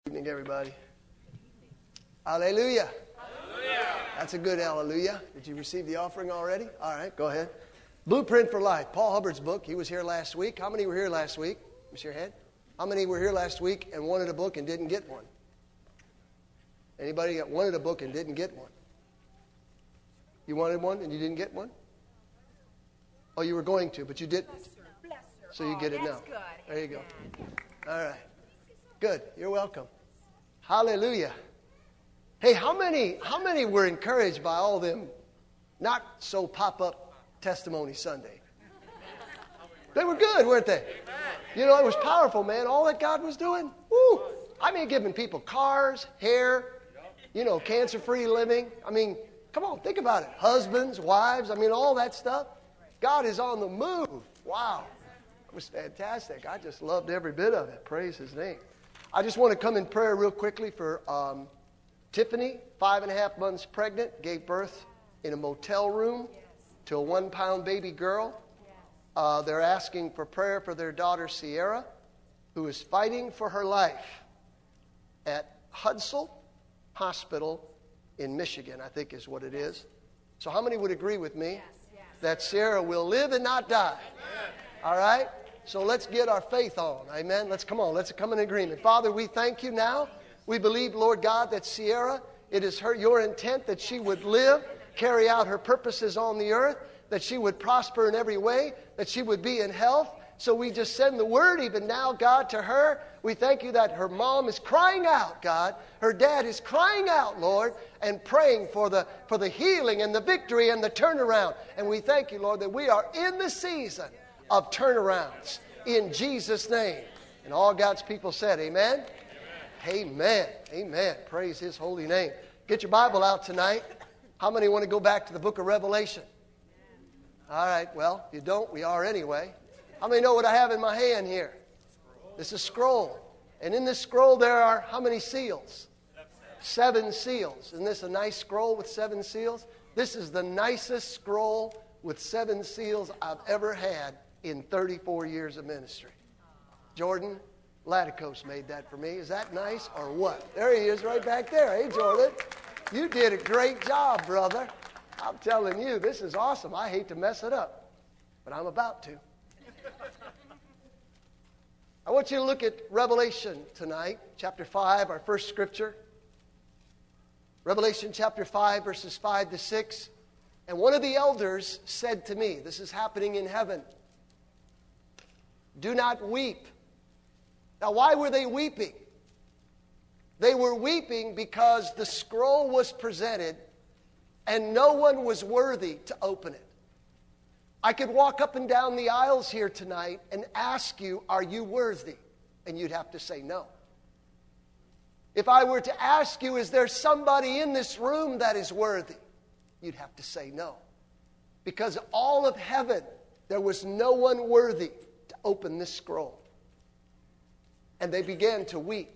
Good evening, everybody. Hallelujah. Hallelujah. That's a good hallelujah. Did you receive the offering already? All right, go ahead. Blueprint for Life, Paul Hubbard's book. He was here last week. How many were here last week? Raise your hand. How many were here last week and wanted a book and didn't get one? Anybody that wanted a book and didn't get one? You wanted one and you didn't get one? Oh, you were going to, but you didn't. So you get it now. Good. There you go. All right. Good. You're welcome. Hallelujah. Hey, how many were encouraged by all them not so pop-up testimony Sunday? They were good, weren't they? You know, it was powerful, man. All that God was doing. Woo. I mean, giving people cars, hair, cancer-free living. I mean, come on, think about it. Husbands, wives, all that stuff. God is on the move. Wow. It was fantastic. I just loved every bit of it. Praise His name. I just want to come in prayer real quickly for Tiffany, 5.5 months pregnant, gave birth in a motel room to a 1-pound baby girl. They're asking for prayer for their daughter, Sierra, who is fighting for her life at Hudsell Hospital in Michigan, I think is what it is. So how many would agree with me that Sierra will live and not die? All right? So let's get our faith on. Amen. Let's come in agreement. Father, we thank you now. We believe, Lord God, that Sierra, it is your intent that she would live, carry out her purposes on the earth, that she would prosper in every way, that she would be in health. So we just send the word even now, God, to her. We thank you that her mom is crying out, God. Her dad is crying out, Lord, and praying for the healing and the victory and the turnaround. And we thank you, Lord, that we are in the season of turnarounds in Jesus' name. And all God's people said, amen? Amen. Amen. Praise His holy name. Get your Bible out tonight. How many want to go back to the book of Revelation? All right. Well, if you don't, we are anyway. How many know what I have in my hand here? This is a scroll. And in this scroll there are how many seals? 7 seals. Isn't this a nice scroll with 7 seals? This is the nicest scroll with 7 seals I've ever had in 34 years of ministry. Jordan Laticos made that for me. Is that nice or what? There he is right back there. Hey, Jordan. You did a great job, brother. I'm telling you, this is awesome. I hate to mess it up, but I'm about to. I want you to look at Revelation tonight, chapter 5, our first scripture. Revelation chapter 5, verses 5 to 6. And one of the elders said to me, this is happening in heaven, do not weep. Now, why were they weeping? They were weeping because the scroll was presented and no one was worthy to open it. I could walk up and down the aisles here tonight and ask you, are you worthy? And you'd have to say no. If I were to ask you, is there somebody in this room that is worthy? You'd have to say no. Because all of heaven, there was no one worthy to open this scroll. And they began to weep.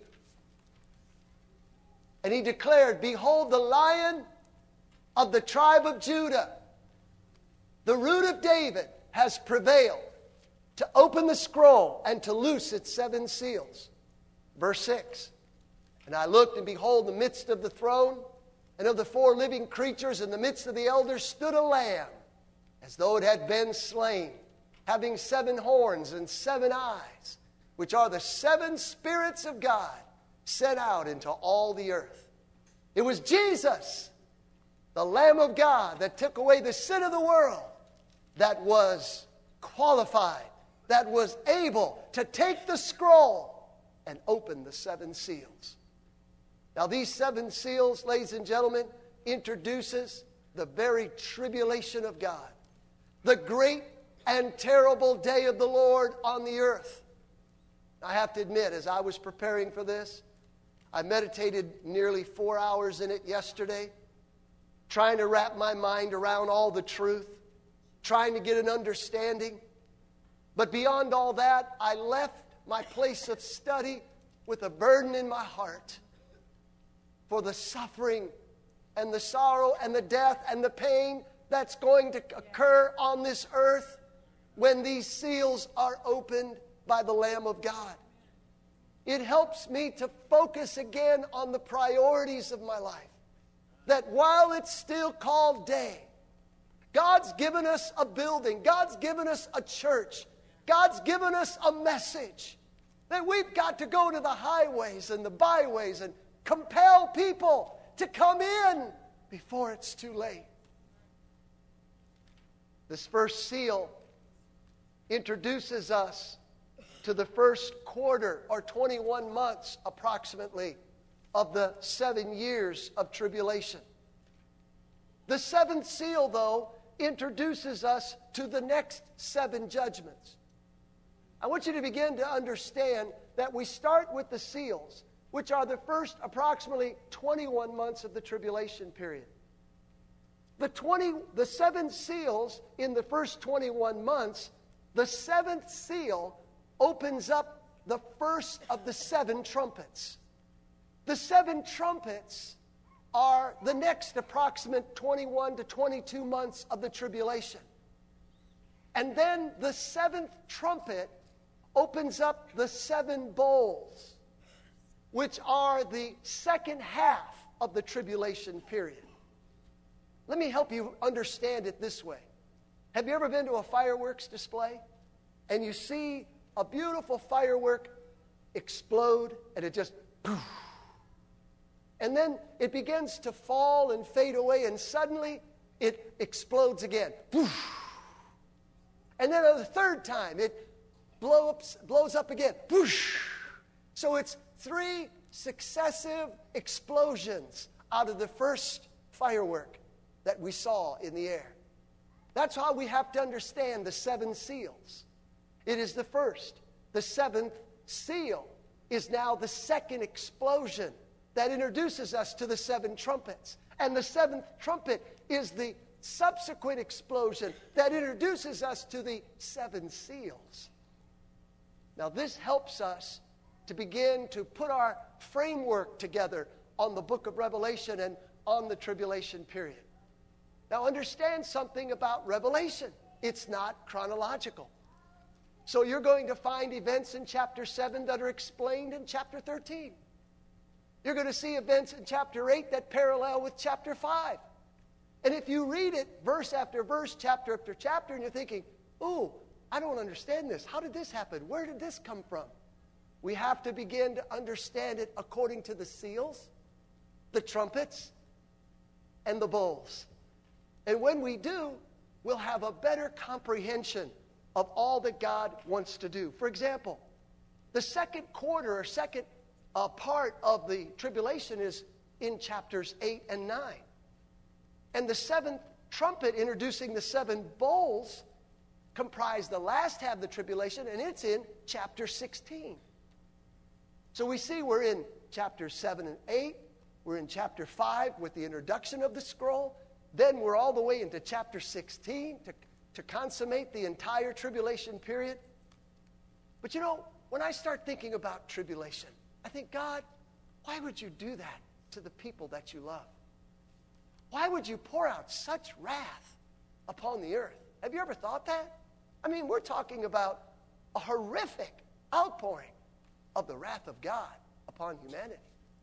And he declared, behold, the Lion of the tribe of Judah, the root of David, has prevailed to open the scroll and to loose its 7 seals. Verse 6. And I looked, and behold, in the midst of the throne and of the 4 living creatures, in the midst of the elders, stood a lamb, as though it had been slain, having 7 horns and 7 eyes, which are the 7 spirits of God sent out into all the earth. It was Jesus, the Lamb of God, that took away the sin of the world, that was qualified, that was able to take the scroll and open the 7 seals. Now, these 7 seals, ladies and gentlemen, introduces the very tribulation of God, the great and terrible day of the Lord on the earth. I have to admit, as I was preparing for this, I meditated nearly 4 hours in it yesterday, trying to wrap my mind around all the truth, trying to get an understanding. But beyond all that, I left my place of study with a burden in my heart for the suffering and the sorrow and the death and the pain that's going to occur on this earth when these seals are opened by the Lamb of God. It helps me to focus again on the priorities of my life. That while it's still called day, God's given us a building. God's given us a church. God's given us a message. That we've got to go to the highways and the byways and compel people to come in before it's too late. This first seal introduces us to the first quarter, or 21 months approximately, of the 7 years of tribulation. The seventh seal, though, introduces us to the next 7 judgments. I want you to begin to understand that we start with the seals, which are the first approximately 21 months of the tribulation period. The 7 seals in the first 21 months, the 7th seal opens up the first of the 7 trumpets. The 7 trumpets are the next approximate 21 to 22 months of the tribulation. And then the 7th trumpet opens up the 7 bowls, which are the second half of the tribulation period. Let me help you understand it this way. Have you ever been to a fireworks display and you see a beautiful firework explode and it just poof, and then it begins to fall and fade away, and suddenly it explodes again. Poof. And then a third time it blows up again. Whoosh. So it's 3 successive explosions out of the first firework that we saw in the air. That's how we have to understand the 7 seals. It is the first. The 7th seal is now the second explosion that introduces us to the 7 trumpets. And the 7th trumpet is the subsequent explosion that introduces us to the 7 seals. Now, this helps us to begin to put our framework together on the book of Revelation and on the tribulation period. Now, understand something about Revelation. It's not chronological. So you're going to find events in chapter 7 that are explained in chapter 13. You're going to see events in chapter 8 that parallel with chapter 5. And if you read it verse after verse, chapter after chapter, and you're thinking, ooh, I don't understand this. How did this happen? Where did this come from? We have to begin to understand it according to the seals, the trumpets, and the bowls. And when we do, we'll have a better comprehension of all that God wants to do. For example, the second quarter or second part of the tribulation is in chapters 8 and 9. And the 7th trumpet introducing the 7 bowls comprise the last half of the tribulation, and it's in chapter 16. So we see we're in chapters 7 and 8. We're in chapter 5 with the introduction of the scroll. Then we're all the way into chapter 16 to consummate the entire tribulation period. But you know, when I start thinking about tribulation, I think, God, why would you do that to the people that you love? Why would you pour out such wrath upon the earth? Have you ever thought that? I mean, we're talking about a horrific outpouring of the wrath of God upon humanity.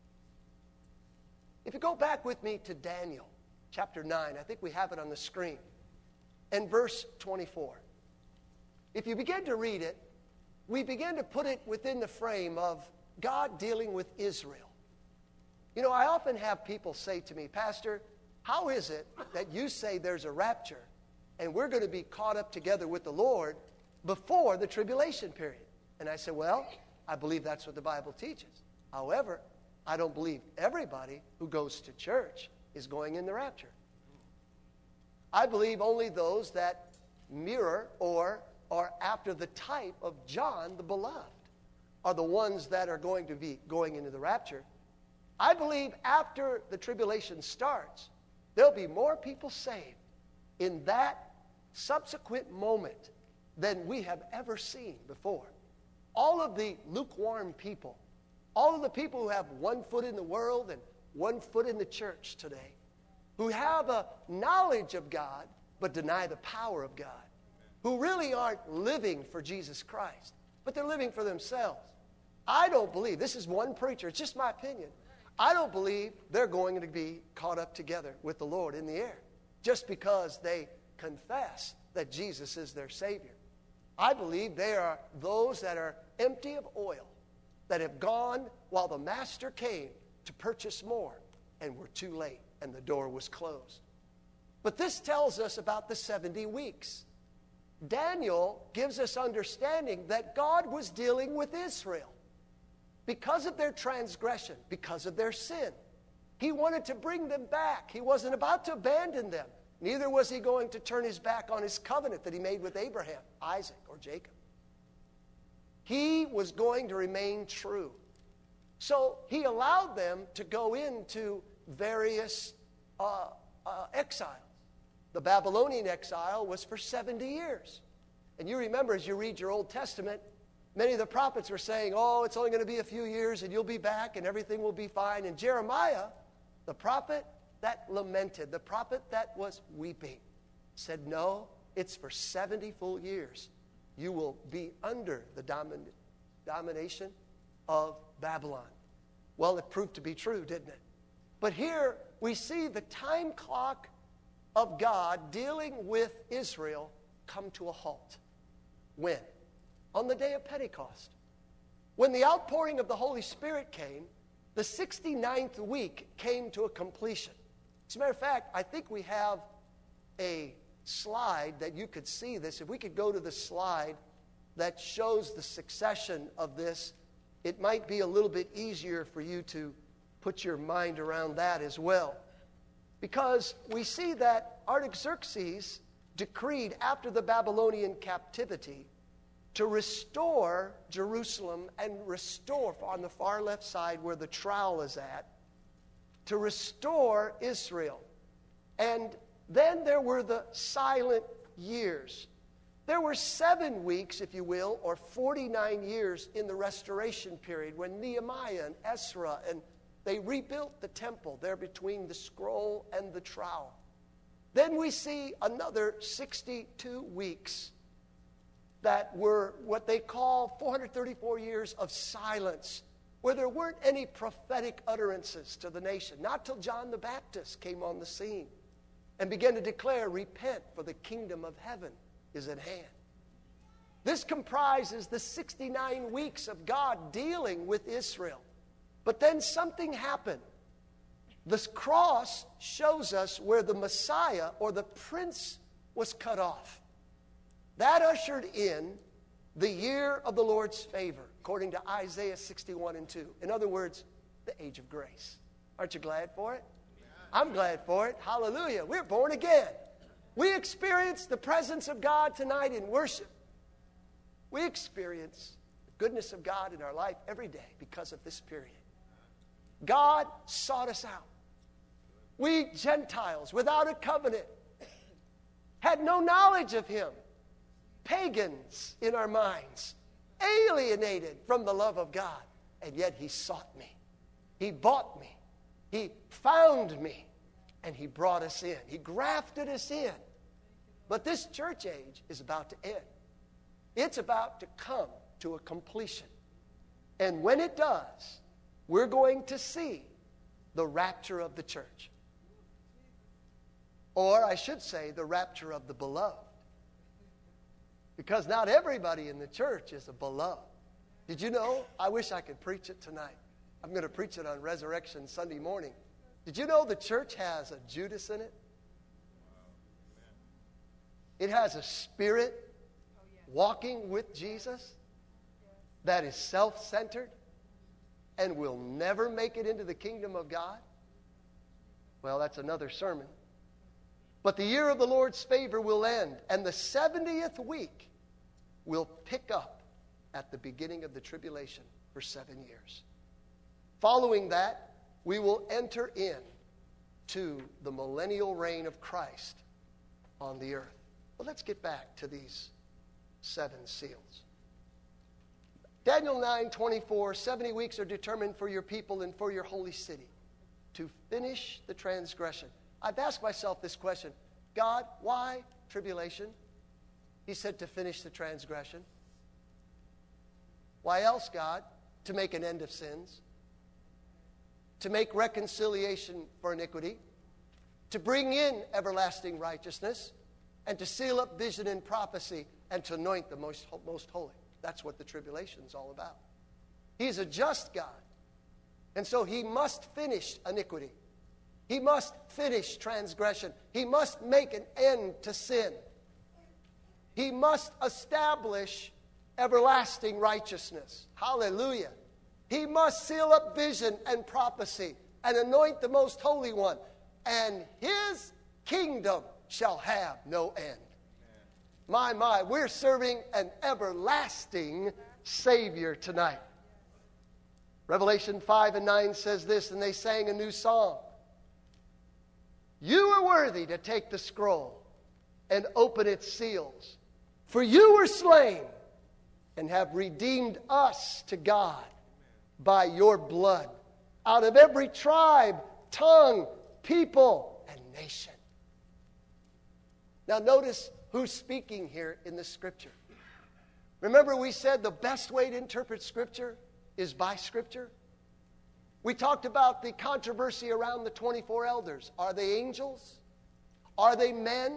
If you go back with me to Daniel chapter 9, I think we have it on the screen, and verse 24. If you begin to read it, we begin to put it within the frame of God dealing with Israel. You know, I often have people say to me, Pastor, how is it that you say there's a rapture and we're going to be caught up together with the Lord before the tribulation period? And I say, well, I believe that's what the Bible teaches. However, I don't believe everybody who goes to church is going in the rapture. I believe only those that mirror or are after the type of John the Beloved are the ones that are going to be going into the rapture. I believe after the tribulation starts, there'll be more people saved in that subsequent moment than we have ever seen before. All of the lukewarm people, all of the people who have one foot in the world and one foot in the church today, who have a knowledge of God but deny the power of God, who really aren't living for Jesus Christ, but they're living for themselves. I don't believe, this is one preacher, it's just my opinion, I don't believe they're going to be caught up together with the Lord in the air just because they confess that Jesus is their Savior. I believe they are those that are empty of oil, that have gone while the Master came to purchase more and were too late and the door was closed. But this tells us about the 70 weeks. Daniel gives us understanding that God was dealing with Israel because of their transgression, because of their sin. He wanted to bring them back. He wasn't about to abandon them. Neither was he going to turn his back on his covenant that he made with Abraham, Isaac, or Jacob. He was going to remain true. So he allowed them to go into various exiles. The Babylonian exile was for 70 years. And you remember as you read your Old Testament, many of the prophets were saying, oh, it's only going to be a few years and you'll be back and everything will be fine. And Jeremiah, the prophet that lamented, the prophet that was weeping, said, no, it's for 70 full years. You will be under the domination of Babylon. Well, it proved to be true, didn't it? But here we see the time clock of God dealing with Israel come to a halt. When? On the day of Pentecost. When the outpouring of the Holy Spirit came, the 69th week came to a completion. As a matter of fact, I think we have a slide that you could see this. If we could go to the slide that shows the succession of this, it might be a little bit easier for you to put your mind around that as well. Because we see that Artaxerxes decreed after the Babylonian captivity to restore Jerusalem and restore, on the far left side where the trowel is at, to restore Israel. And then there were the silent years. There were 7 weeks, if you will, or 49 years in the restoration period when Nehemiah and Ezra and they rebuilt the temple there between the scroll and the trowel. Then we see another 62 weeks that were what they call 434 years of silence, where there weren't any prophetic utterances to the nation, not till John the Baptist came on the scene and began to declare, repent, for the kingdom of heaven is at hand. This comprises the 69 weeks of God dealing with Israel. But then something happened. The cross shows us where the Messiah or the Prince was cut off. That ushered in the year of the Lord's favor, according to Isaiah 61:2. In other words, the age of grace. Aren't you glad for it? I'm glad for it. Hallelujah. We're born again. We experience the presence of God tonight in worship. We experience the goodness of God in our life every day because of this period. God sought us out. We Gentiles, without a covenant, had no knowledge of Him. Pagans in our minds, alienated from the love of God. And yet He sought me. He bought me. He found me. And He brought us in. He grafted us in. But this church age is about to end. It's about to come to a completion. And when it does, we're going to see the rapture of the church. Or I should say, the rapture of the beloved. Because not everybody in the church is a beloved. Did you know? I wish I could preach it tonight. I'm going to preach it on Resurrection Sunday morning. Did you know the church has a Judas in it? It has a spirit walking with Jesus that is self-centered and will never make it into the kingdom of God. Well, that's another sermon. But the year of the Lord's favor will end, and the 70th week will pick up at the beginning of the tribulation for 7 years. Following that, we will enter in to the millennial reign of Christ on the earth. But let's get back to these 7 seals. Daniel 9:24, 70 weeks are determined for your people and for your holy city to finish the transgression. I've asked myself this question, God, why tribulation? He said to finish the transgression. Why else, God? to make an end of sins, to make reconciliation for iniquity, to bring in everlasting righteousness, and to seal up vision and prophecy, and to anoint the most holy. That's what the tribulation is all about. He's a just God. And so he must finish iniquity. He must finish transgression. He must make an end to sin. He must establish everlasting righteousness. Hallelujah. He must seal up vision and prophecy and anoint the most holy one. And his kingdom shall have no end. My, we're serving an everlasting Savior tonight. Revelation 5:9 says this, and they sang a new song. You are worthy to take the scroll and open its seals. For you were slain and have redeemed us to God by your blood out of every tribe, tongue, people, and nation. Now notice who's speaking here in the Scripture. Remember we said the best way to interpret Scripture is by Scripture? We talked about the controversy around the 24 elders. Are they angels? Are they men?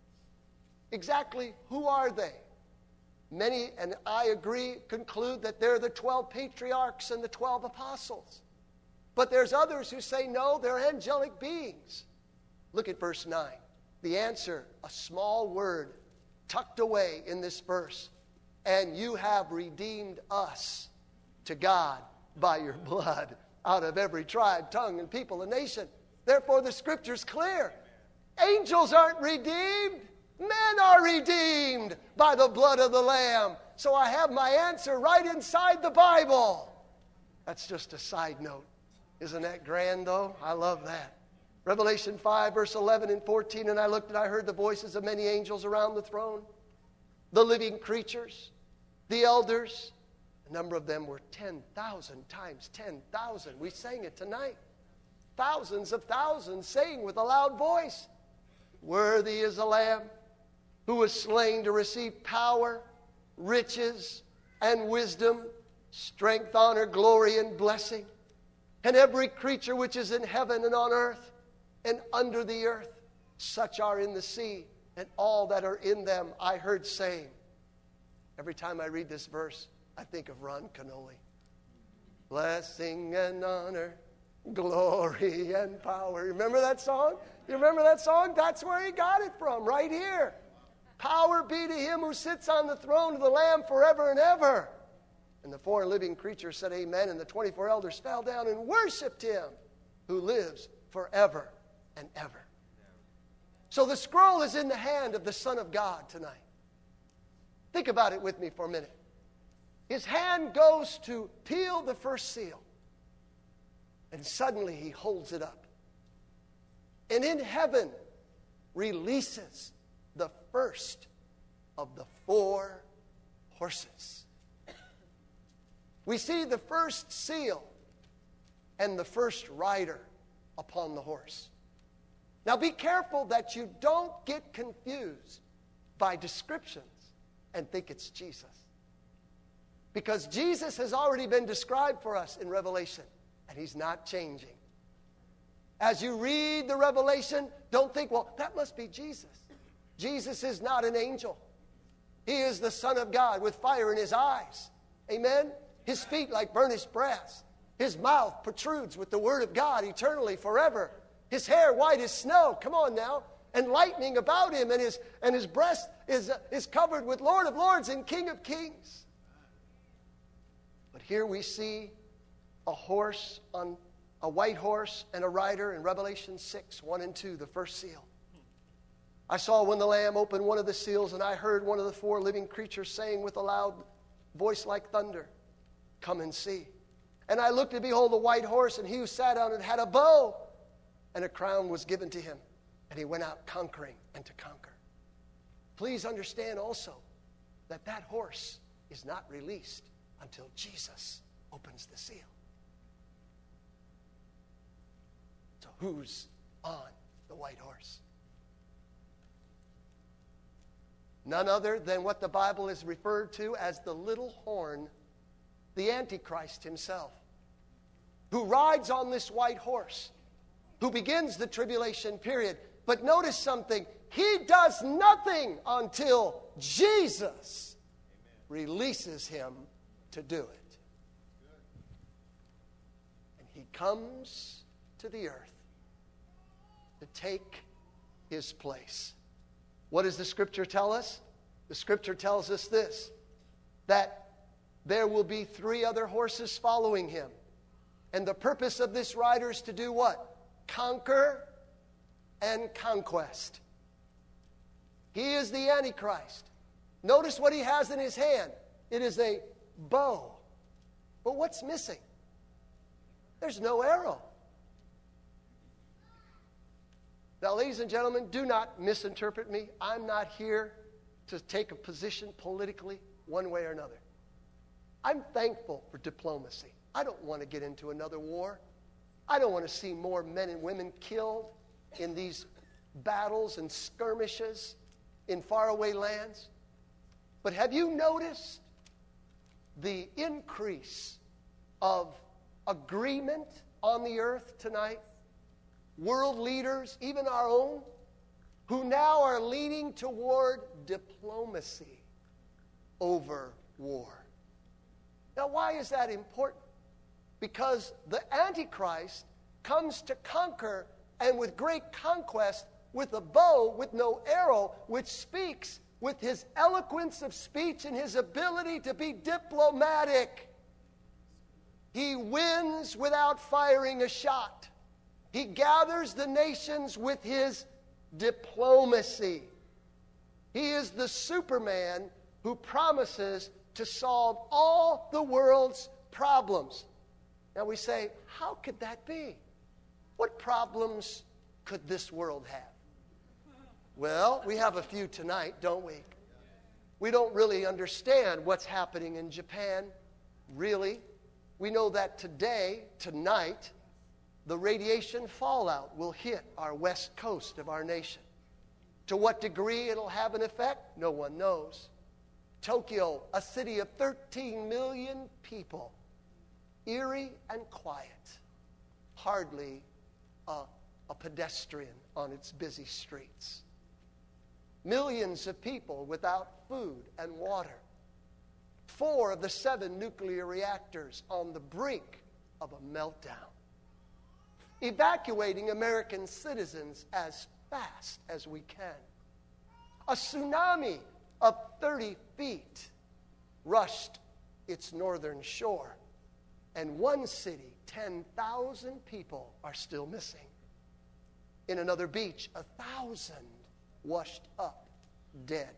Exactly who are they? Many, and I agree, conclude that they're the 12 patriarchs and the 12 apostles. But there's others who say, no, they're angelic beings. Look at verse 9. The answer, a small word tucked away in this verse. And you have redeemed us to God by your blood out of every tribe, tongue, and people and nation. Therefore, the Scripture's clear. Angels aren't redeemed. Men are redeemed by the blood of the Lamb. So I have my answer right inside the Bible. That's just a side note. Isn't that grand, though? I love that. Revelation 5, verse 11 and 14, and I looked and I heard the voices of many angels around the throne, the living creatures, the elders. A number of them were 10,000 times 10,000. We sang it tonight. Thousands of thousands saying with a loud voice, worthy is the Lamb who was slain to receive power, riches, and wisdom, strength, honor, glory, and blessing. And every creature which is in heaven and on earth and under the earth, such are in the sea, and all that are in them, I heard saying. Every time I read this verse, I think of Ron Canoli. Blessing and honor, glory and power. Remember that song? You remember that song? That's where he got it from, right here. Power be to him who sits on the throne of the Lamb forever and ever. And the four living creatures said amen, and the 24 elders fell down and worshiped him who lives forever and ever. So the scroll is in the hand of the Son of God tonight. Think about it with me for a minute. His hand goes to peel the first seal, and suddenly he holds it up. And in heaven releases the first of the 4 horses. We see the first seal and the first rider upon the horse. Now be careful that you don't get confused by descriptions and think it's Jesus. Because Jesus has already been described for us in Revelation, and he's not changing. As you read the Revelation, don't think, well, that must be Jesus. Jesus is not an angel. He is the Son of God with fire in his eyes. Amen? His feet like burnished brass. His mouth protrudes with the word of God eternally, forever. His hair white as snow. Come on now. And lightning about him, and his breast is covered with Lord of Lords and King of Kings. But here we see a horse, on a white horse and a rider in Revelation 6, 1 and 2, the first seal. I saw when the Lamb opened one of the seals, and I heard one of the 4 living creatures saying with a loud voice like thunder, come and see. And I looked, and behold, a white horse, and he who sat on it had a bow, and a crown was given to him. And he went out conquering and to conquer. Please understand also that that horse is not released until Jesus opens the seal. So who's on the white horse? None other than what the Bible is referred to as the little horn the Antichrist himself, who rides on this white horse, who begins the tribulation period. But notice something. He does nothing until Jesus releases him to do it. And he comes to the earth to take his place. What does the Scripture tell us? The Scripture tells us this, that there will be 3 other horses following him. And the purpose of this rider is to do what? Conquer and conquest. He is the Antichrist. Notice what he has in his hand. It is a bow. But what's missing? There's no arrow. Now, ladies and gentlemen, do not misinterpret me. I'm not here to take a position politically one way or another. I'm thankful for diplomacy. I don't want to get into another war. I don't want to see more men and women killed in these battles and skirmishes in faraway lands. But have you noticed the increase of agreement on the earth tonight? World leaders, even our own, who now are leaning toward diplomacy over war. Now, why is that important? Because the Antichrist comes to conquer, and with great conquest, with a bow, with no arrow, which speaks with his eloquence of speech and his ability to be diplomatic. He wins without firing a shot. He gathers the nations with his diplomacy. He is the Superman who promises to solve all the world's problems. Now we say, how could that be? What problems could this world have? Well, we have a few tonight, don't we? We don't really understand what's happening in Japan, really. We know that tonight, the radiation fallout will hit our west coast of our nation. To what degree it'll have an effect, no one knows. Tokyo, a city of 13 million people, eerie and quiet, hardly a pedestrian on its busy streets. Millions of people without food and water. 4 of the 7 nuclear reactors on the brink of a meltdown. Evacuating American citizens as fast as we can. A tsunami of 30 feet rushed its northern shore. And one city, 10,000 people are still missing. In another beach, 1,000 washed up, dead.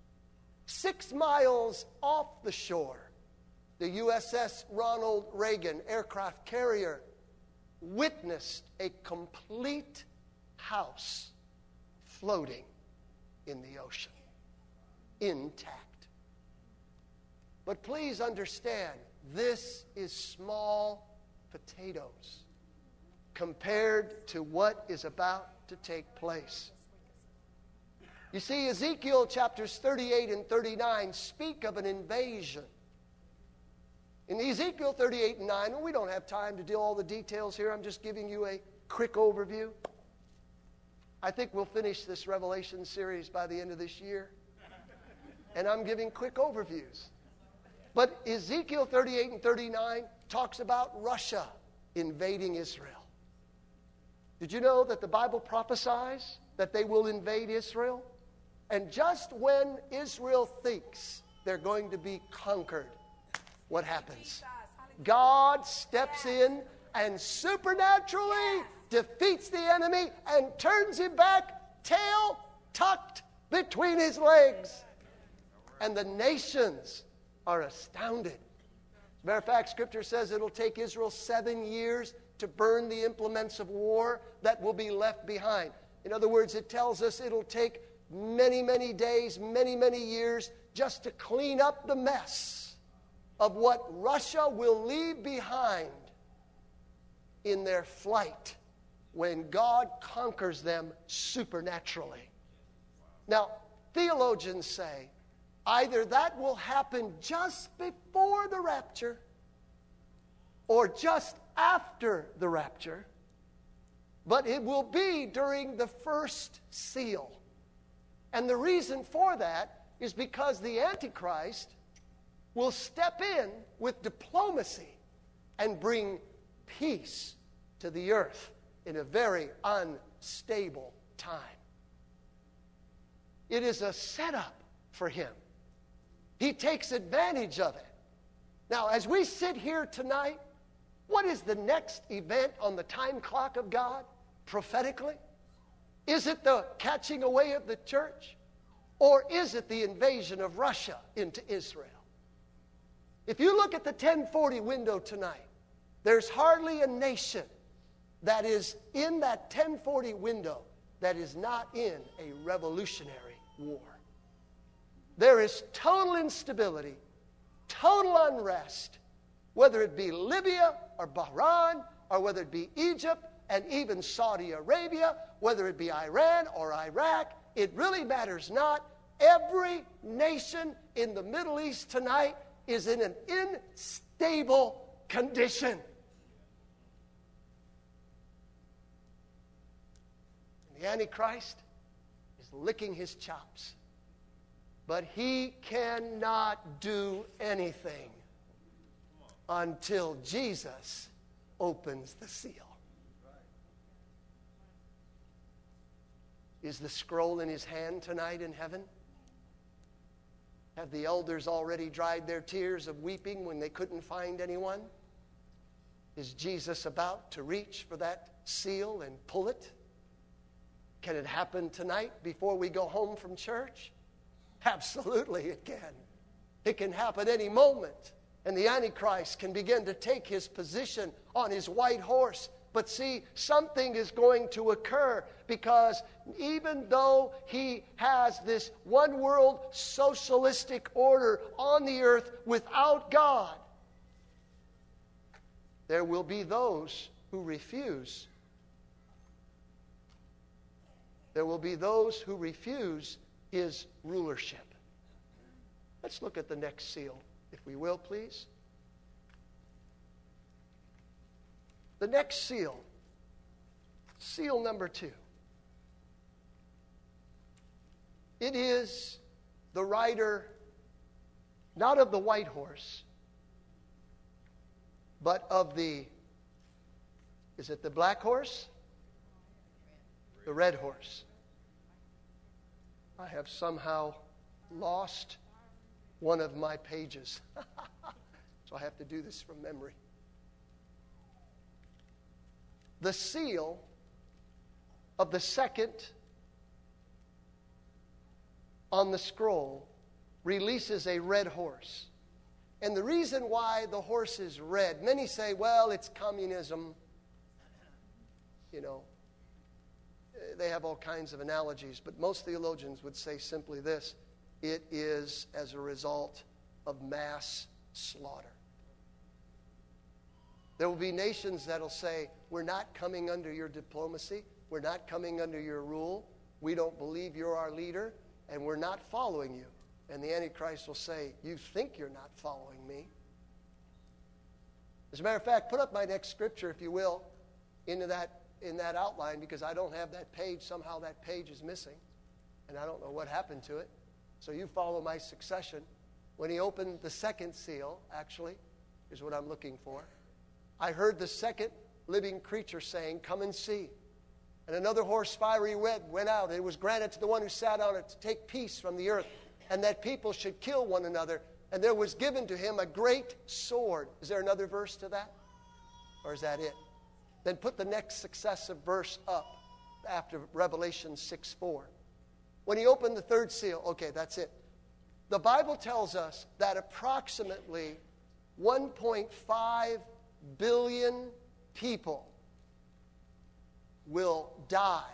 6 miles off the shore, the USS Ronald Reagan aircraft carrier witnessed a complete house floating in the ocean, intact. But please understand, this is small potatoes compared to what is about to take place. You see, Ezekiel chapters 38 and 39 speak of an invasion. In Ezekiel 38 and 9, and we don't have time to deal all the details here, I'm just giving you a quick overview. I think we'll finish this Revelation series by the end of this year. And I'm giving quick overviews. But Ezekiel 38 and 39 talks about Russia invading Israel. Did you know that the Bible prophesies that they will invade Israel? And just when Israel thinks they're going to be conquered, what happens? God steps in and supernaturally defeats the enemy and turns him back, tail tucked between his legs. And the nations are astounded. As a matter of fact, Scripture says it'll take Israel 7 years to burn the implements of war that will be left behind. In other words, it tells us it'll take many, many days, many, many years just to clean up the mess of what Russia will leave behind in their flight when God conquers them supernaturally. Now, theologians say either that will happen just before the rapture or just after the rapture, but it will be during the first seal. And the reason for that is because the Antichrist will step in with diplomacy and bring peace to the earth in a very unstable time. It is a setup for him. He takes advantage of it. Now, as we sit here tonight, what is the next event on the time clock of God prophetically? Is it the catching away of the church? Or is it the invasion of Russia into Israel? If you look at the 1040 window tonight, there's hardly a nation that is in that 1040 window that is not in a revolutionary war. There is total instability, total unrest, whether it be Libya or Bahrain, or whether it be Egypt and even Saudi Arabia, whether it be Iran or Iraq, it really matters not. Every nation in the Middle East tonight is in an unstable condition. And the Antichrist is licking his chops. But he cannot do anything until Jesus opens the seal. Is the scroll in his hand tonight in heaven? Have the elders already dried their tears of weeping when they couldn't find anyone? Is Jesus about to reach for that seal and pull it? Can it happen tonight before we go home from church? Absolutely it can. It can happen any moment. And the Antichrist can begin to take his position on his white horse. But see, something is going to occur, because even though he has this one world socialistic order on the earth without God, there will be those who refuse. There will be those who refuse his rulership. Let's look at the next seal, if we will, please. The next seal, seal number 2. It is the rider, not of the white horse, but of the, is it the black horse? The red horse. I have somehow lost one of my pages. So I have to do this from memory. The seal of the second on the scroll releases a red horse. And the reason why the horse is red, many say, well, it's communism. You know, they have all kinds of analogies, but most theologians would say simply this: it is as a result of mass slaughter. There will be nations that will say, we're not coming under your diplomacy, we're not coming under your rule, we don't believe you're our leader, and we're not following you. And the Antichrist will say, you think you're not following me. As a matter of fact, put up my next scripture, if you will, in that outline, because I don't have that page. Somehow that page is missing, and I don't know what happened to it. So you follow my succession. When he opened the second seal, actually, is what I'm looking for, I heard the second living creature saying, come and see. And another horse, fiery red, went out. And it was granted to the one who sat on it to take peace from the earth, and that people should kill one another. And there was given to him a great sword. Is there another verse to that? Or is that it? Then put the next successive verse up after Revelation 6:4. When he opened the third seal, okay, that's it. The Bible tells us that approximately 1.5 billion people will die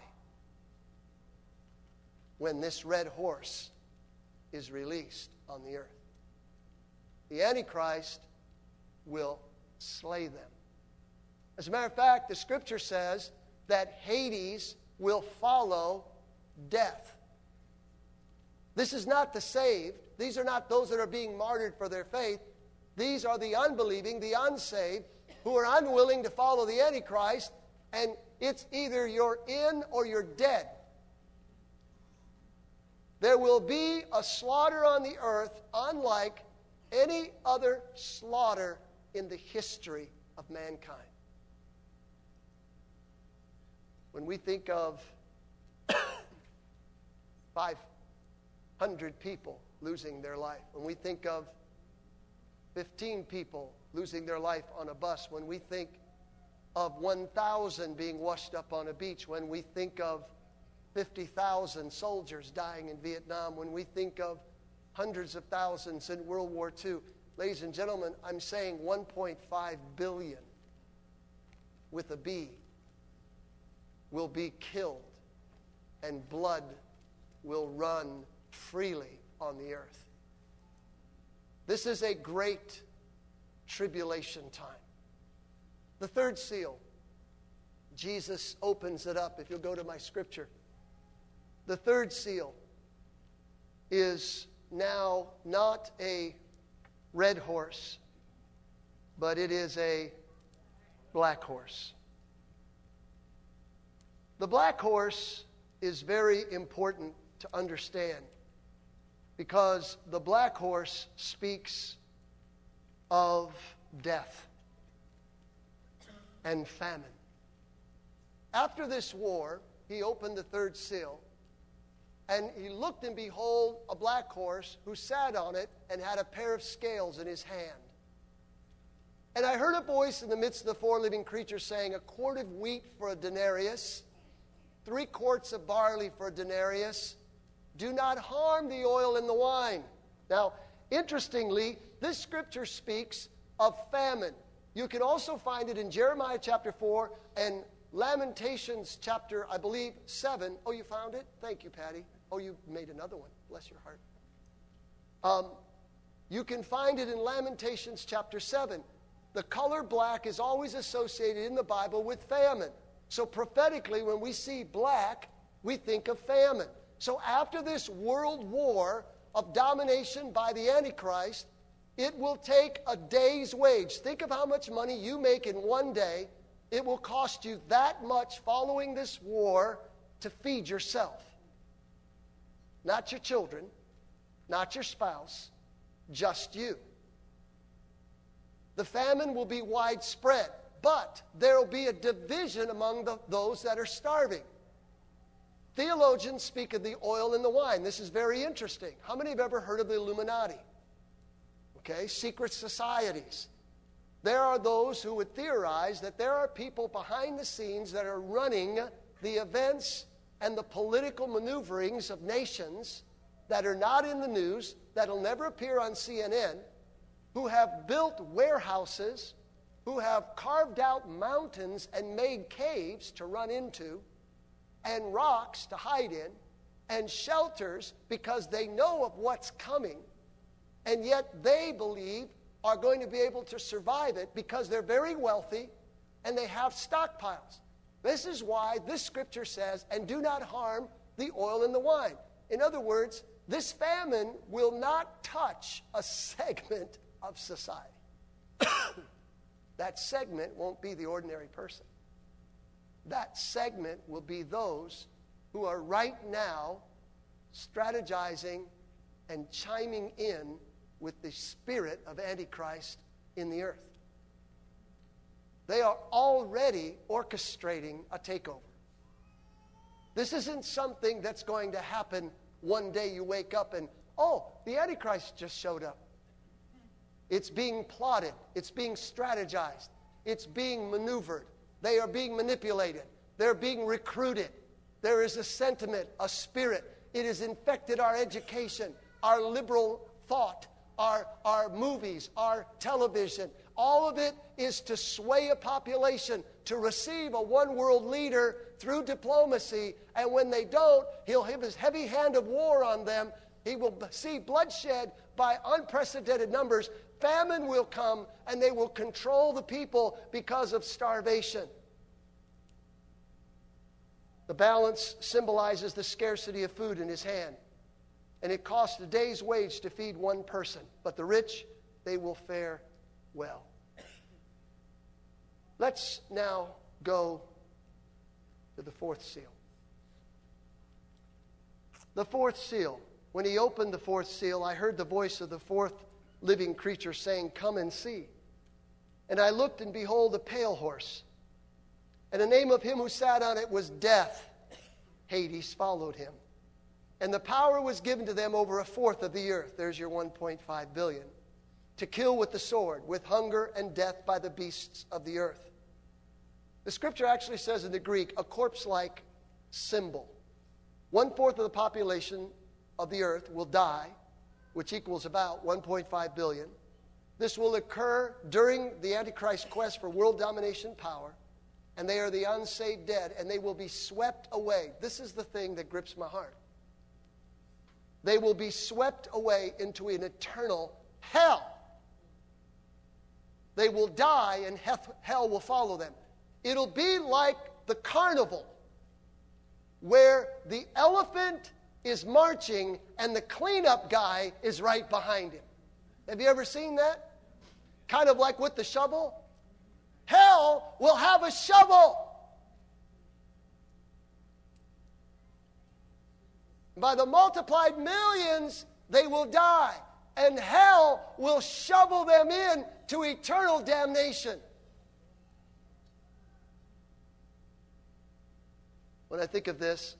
when this red horse is released on the earth. The Antichrist will slay them. As a matter of fact, the scripture says that Hades will follow death. This is not the saved. These are not those that are being martyred for their faith. These are the unbelieving, the unsaved, who are unwilling to follow the Antichrist, and it's either you're in or you're dead. There will be a slaughter on the earth unlike any other slaughter in the history of mankind. When we think of 500 people losing their life, when we think of 15 people losing their life on a bus, when we think of 1,000 being washed up on a beach, when we think of 50,000 soldiers dying in Vietnam, when we think of hundreds of thousands in World War II, ladies and gentlemen, I'm saying 1.5 billion with a B will be killed, and blood will run freely on the earth. This is a great tribulation time. The third seal, Jesus opens it up. If you'll go to my scripture. The third seal is now not a red horse, but it is a black horse. The black horse is very important to understand because the black horse speaks of death and famine. After this war, he opened the third seal, and he looked, and behold, a black horse who sat on it and had a pair of scales in his hand. And I heard a voice in the midst of the four living creatures saying, 1 quart of wheat for a denarius, 3 quarts of barley for a denarius. Do not harm the oil and the wine. Now, interestingly, this scripture speaks of famine. You can also find it in Jeremiah chapter 4 and Lamentations chapter, I believe, 7. Oh, you found it? Thank you, Patty. Oh, you made another one. Bless your heart. You can find it in Lamentations chapter 7. The color black is always associated in the Bible with famine. So prophetically, when we see black, we think of famine. So after this world war of domination by the Antichrist, it will take a day's wage. Think of how much money you make in one day. It will cost you that much following this war to feed yourself. Not your children, not your spouse, just you. The famine will be widespread, but there will be a division among those that are starving. Theologians speak of the oil and the wine. This is very interesting. How many have ever heard of the Illuminati? Okay, secret societies. There are those who would theorize that there are people behind the scenes that are running the events and the political maneuverings of nations that are not in the news, that will never appear on CNN, who have built warehouses, who have carved out mountains and made caves to run into, and rocks to hide in, and shelters because they know of what's coming, and yet they believe are going to be able to survive it because they're very wealthy and they have stockpiles. This is why this scripture says, and do not harm the oil and the wine. In other words, this famine will not touch a segment of society. That segment won't be the ordinary person. That segment will be those who are right now strategizing and chiming in with the spirit of Antichrist in the earth. They are already orchestrating a takeover. This isn't something that's going to happen one day you wake up and, oh, the Antichrist just showed up. It's being plotted. It's being strategized. It's being maneuvered. They are being manipulated. They're being recruited. There is a sentiment, a spirit. It has infected our education, our liberal thought, our movies, our television. All of it is to sway a population, to receive a one-world leader through diplomacy. And when they don't, he'll have his heavy hand of war on them. He will see bloodshed by unprecedented numbers. Famine will come, and they will control the people because of starvation. The balance symbolizes the scarcity of food in his hand. And it costs a day's wage to feed one person. But the rich, they will fare well. Let's now go to the fourth seal. The fourth seal. When he opened the fourth seal, I heard the voice of the fourth living creature saying, "Come and see." And I looked, and behold, a pale horse. And the name of him who sat on it was Death. Hades followed him. And the power was given to them over a fourth of the earth. There's your 1.5 billion. To kill with the sword, with hunger and death by the beasts of the earth. The scripture actually says in the Greek, a corpse-like symbol. 1/4 of the population of the earth will die, which equals about 1.5 billion. This will occur during the Antichrist quest for world domination power, and they are the unsaved dead, and they will be swept away. This is the thing that grips my heart. They will be swept away into an eternal hell. They will die, and hell will follow them. It'll be like the carnival, where the elephant is marching and the cleanup guy is right behind him. Have you ever seen that? Kind of like with the shovel. Hell will have a shovel. By the multiplied millions, they will die. And hell will shovel them in to eternal damnation. When I think of this,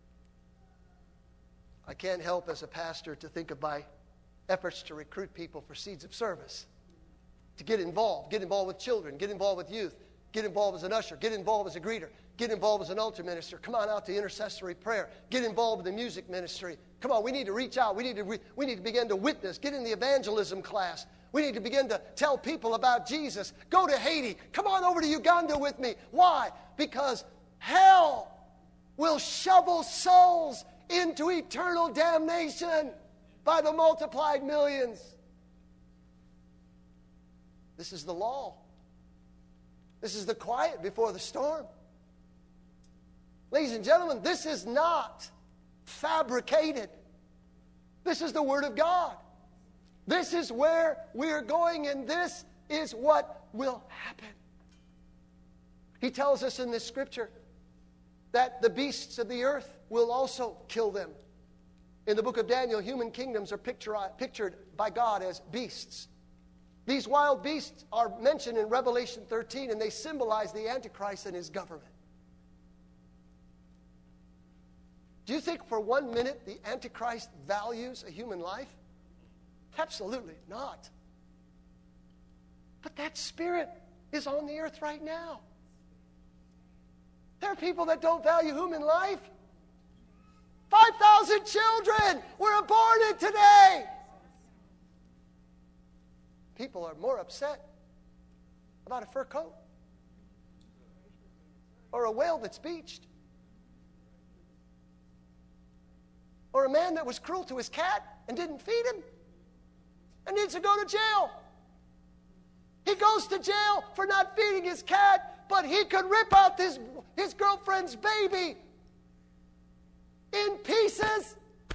I can't help as a pastor to think of my efforts to recruit people for Seeds of Service. To get involved with children, get involved with youth, get involved as an usher, get involved as a greeter, get involved as an altar minister. Come on out to intercessory prayer. Get involved with the music ministry. Come on, we need to reach out. We need to begin to witness. Get in the evangelism class. We need to begin to tell people about Jesus. Go to Haiti. Come on over to Uganda with me. Why? Because hell will shovel souls into eternal damnation by the multiplied millions. This is the law. This is the quiet before the storm. Ladies and gentlemen, this is not fabricated. This is the Word of God. This is where we are going, and this is what will happen. He tells us in this scripture that the beasts of the earth will also kill them. In the book of Daniel, human kingdoms are pictured by God as beasts. These wild beasts are mentioned in Revelation 13, and they symbolize the Antichrist and his government. Do you think for 1 minute the Antichrist values a human life? Absolutely not. But that spirit is on the earth right now. There are people that don't value human life. 5,000 children were aborted today. People are more upset about a fur coat or a whale that's beached or a man that was cruel to his cat and didn't feed him and needs to go to jail. He goes to jail for not feeding his cat, but he could rip out his girlfriend's baby in pieces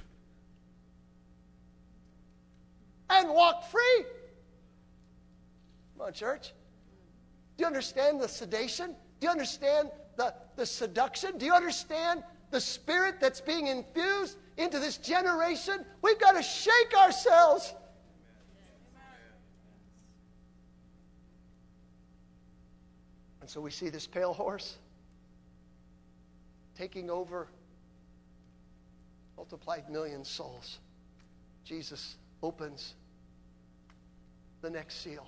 and walk free. Come on, church. Do you understand the sedation? Do you understand the seduction? Do you understand the spirit that's being infused into this generation? We've got to shake ourselves. And so we see this pale horse taking over multiplied million souls. Jesus opens the next seal.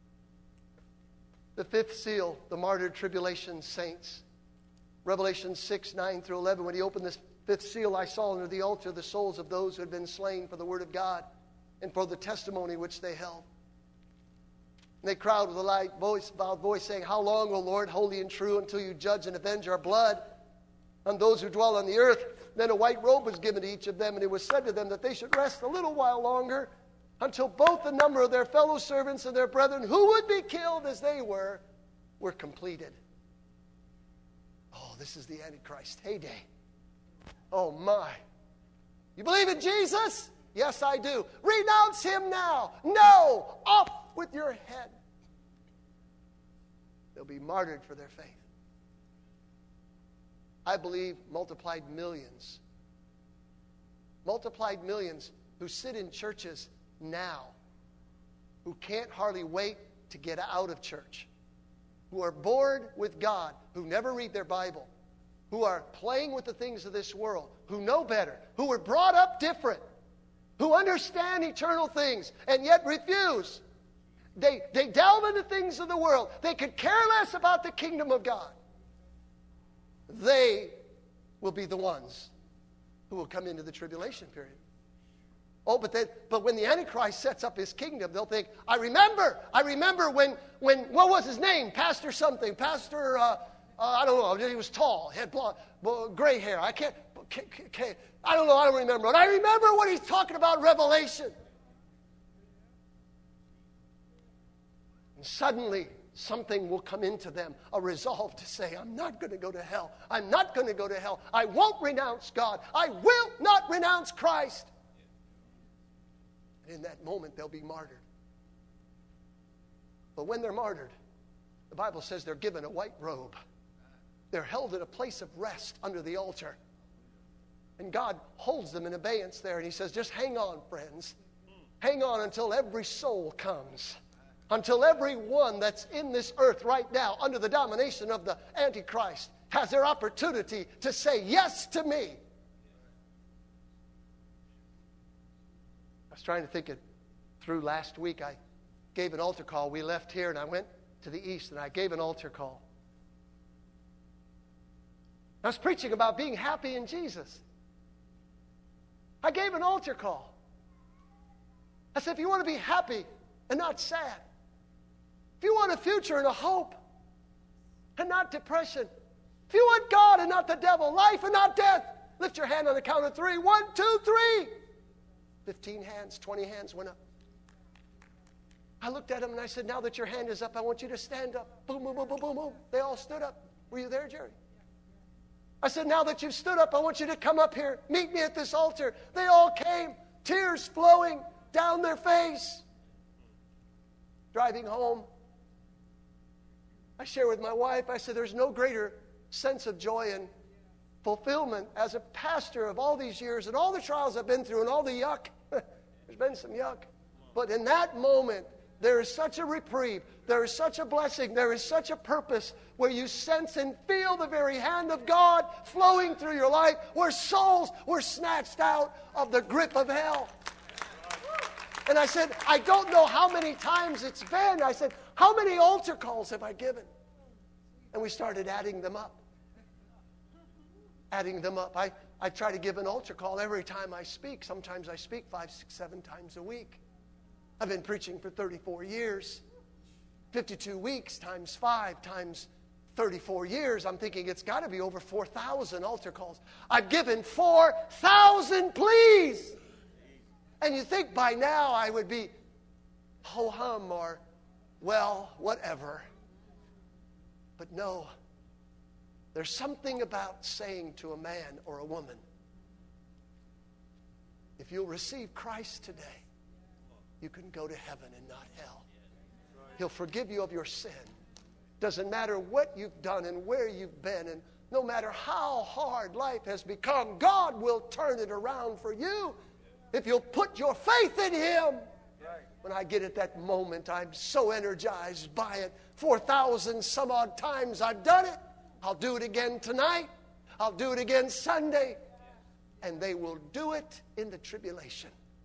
The fifth seal, the martyred tribulation saints. Revelation 6, 9 through 11. When he opened this fifth seal, I saw under the altar the souls of those who had been slain for the word of God and for the testimony which they held. And they cried with a loud voice, saying, "How long, O Lord, holy and true, until you judge and avenge our blood on those who dwell on the earth?" Then a white robe was given to each of them, and it was said to them that they should rest a little while longer, until both the number of their fellow servants and their brethren, who would be killed as they were completed. Oh, this is the Antichrist heyday. Oh, my. You believe in Jesus? Yes, I do. Renounce him now. No, off with your head. They'll be martyred for their faith. I believe multiplied millions who sit in churches now, who can't hardly wait to get out of church, who are bored with God, who never read their Bible, who are playing with the things of this world, who know better, who were brought up different, who understand eternal things and yet refuse. They delve into things of the world. They could care less about the kingdom of God. They will be the ones who will come into the tribulation period. Oh, but when the Antichrist sets up his kingdom, they'll think, I remember when what was his name? Pastor something. Pastor, I don't know. He was tall, had blonde, gray hair. I don't know. I don't remember. But I remember what he's talking about, Revelation. And suddenly, something will come into them, a resolve to say, I'm not going to go to hell. I'm not going to go to hell. I won't renounce God. I will not renounce Christ. And in that moment, they'll be martyred. But when they're martyred, the Bible says they're given a white robe. They're held in a place of rest under the altar. And God holds them in abeyance there. And he says, just hang on, friends. Hang on until every soul comes. Until every one that's in this earth right now under the domination of the Antichrist has their opportunity to say yes to me. I was trying to think it through last week. I gave an altar call. We left here and I went to the east and I gave an altar call. I was preaching about being happy in Jesus. I gave an altar call. I said, if you want to be happy and not sad, if you want a future and a hope and not depression, if you want God and not the devil, life and not death, lift your hand on the count of 3. 1, 2, 3. 15 hands, 20 hands went up. I looked at them and I said, now that your hand is up, I want you to stand up. Boom, boom, boom, boom, boom, boom. They all stood up. Were you there, Jerry? I said, now that you've stood up, I want you to come up here. Meet me at this altar. They all came, tears flowing down their face. Driving home, I shared with my wife, I said, there's no greater sense of joy and fulfillment as a pastor of all these years and all the trials I've been through and all the yuck. There's been some yuck. But in that moment, there is such a reprieve. There is such a blessing. There is such a purpose where you sense and feel the very hand of God flowing through your life, where souls were snatched out of the grip of hell. And I said, I don't know how many times it's been. I said, how many altar calls have I given? And we started adding them up. Adding them up. I try to give an altar call every time I speak. Sometimes I speak 5, 6, 7 times a week. I've been preaching for 34 years. 52 weeks times 5 times 34 years. I'm thinking it's got to be over 4,000 altar calls. I've given 4,000 pleas. And you think by now I would be ho-hum or, well, whatever. But no, there's something about saying to a man or a woman, if you'll receive Christ today, you can go to heaven and not hell. He'll forgive you of your sin. Doesn't matter what you've done and where you've been, and no matter how hard life has become, God will turn it around for you if you'll put your faith in Him. When I get at that moment, I'm so energized by it. 4,000 some odd times I've done it. I'll do it again tonight. I'll do it again Sunday. And they will do it in the tribulation.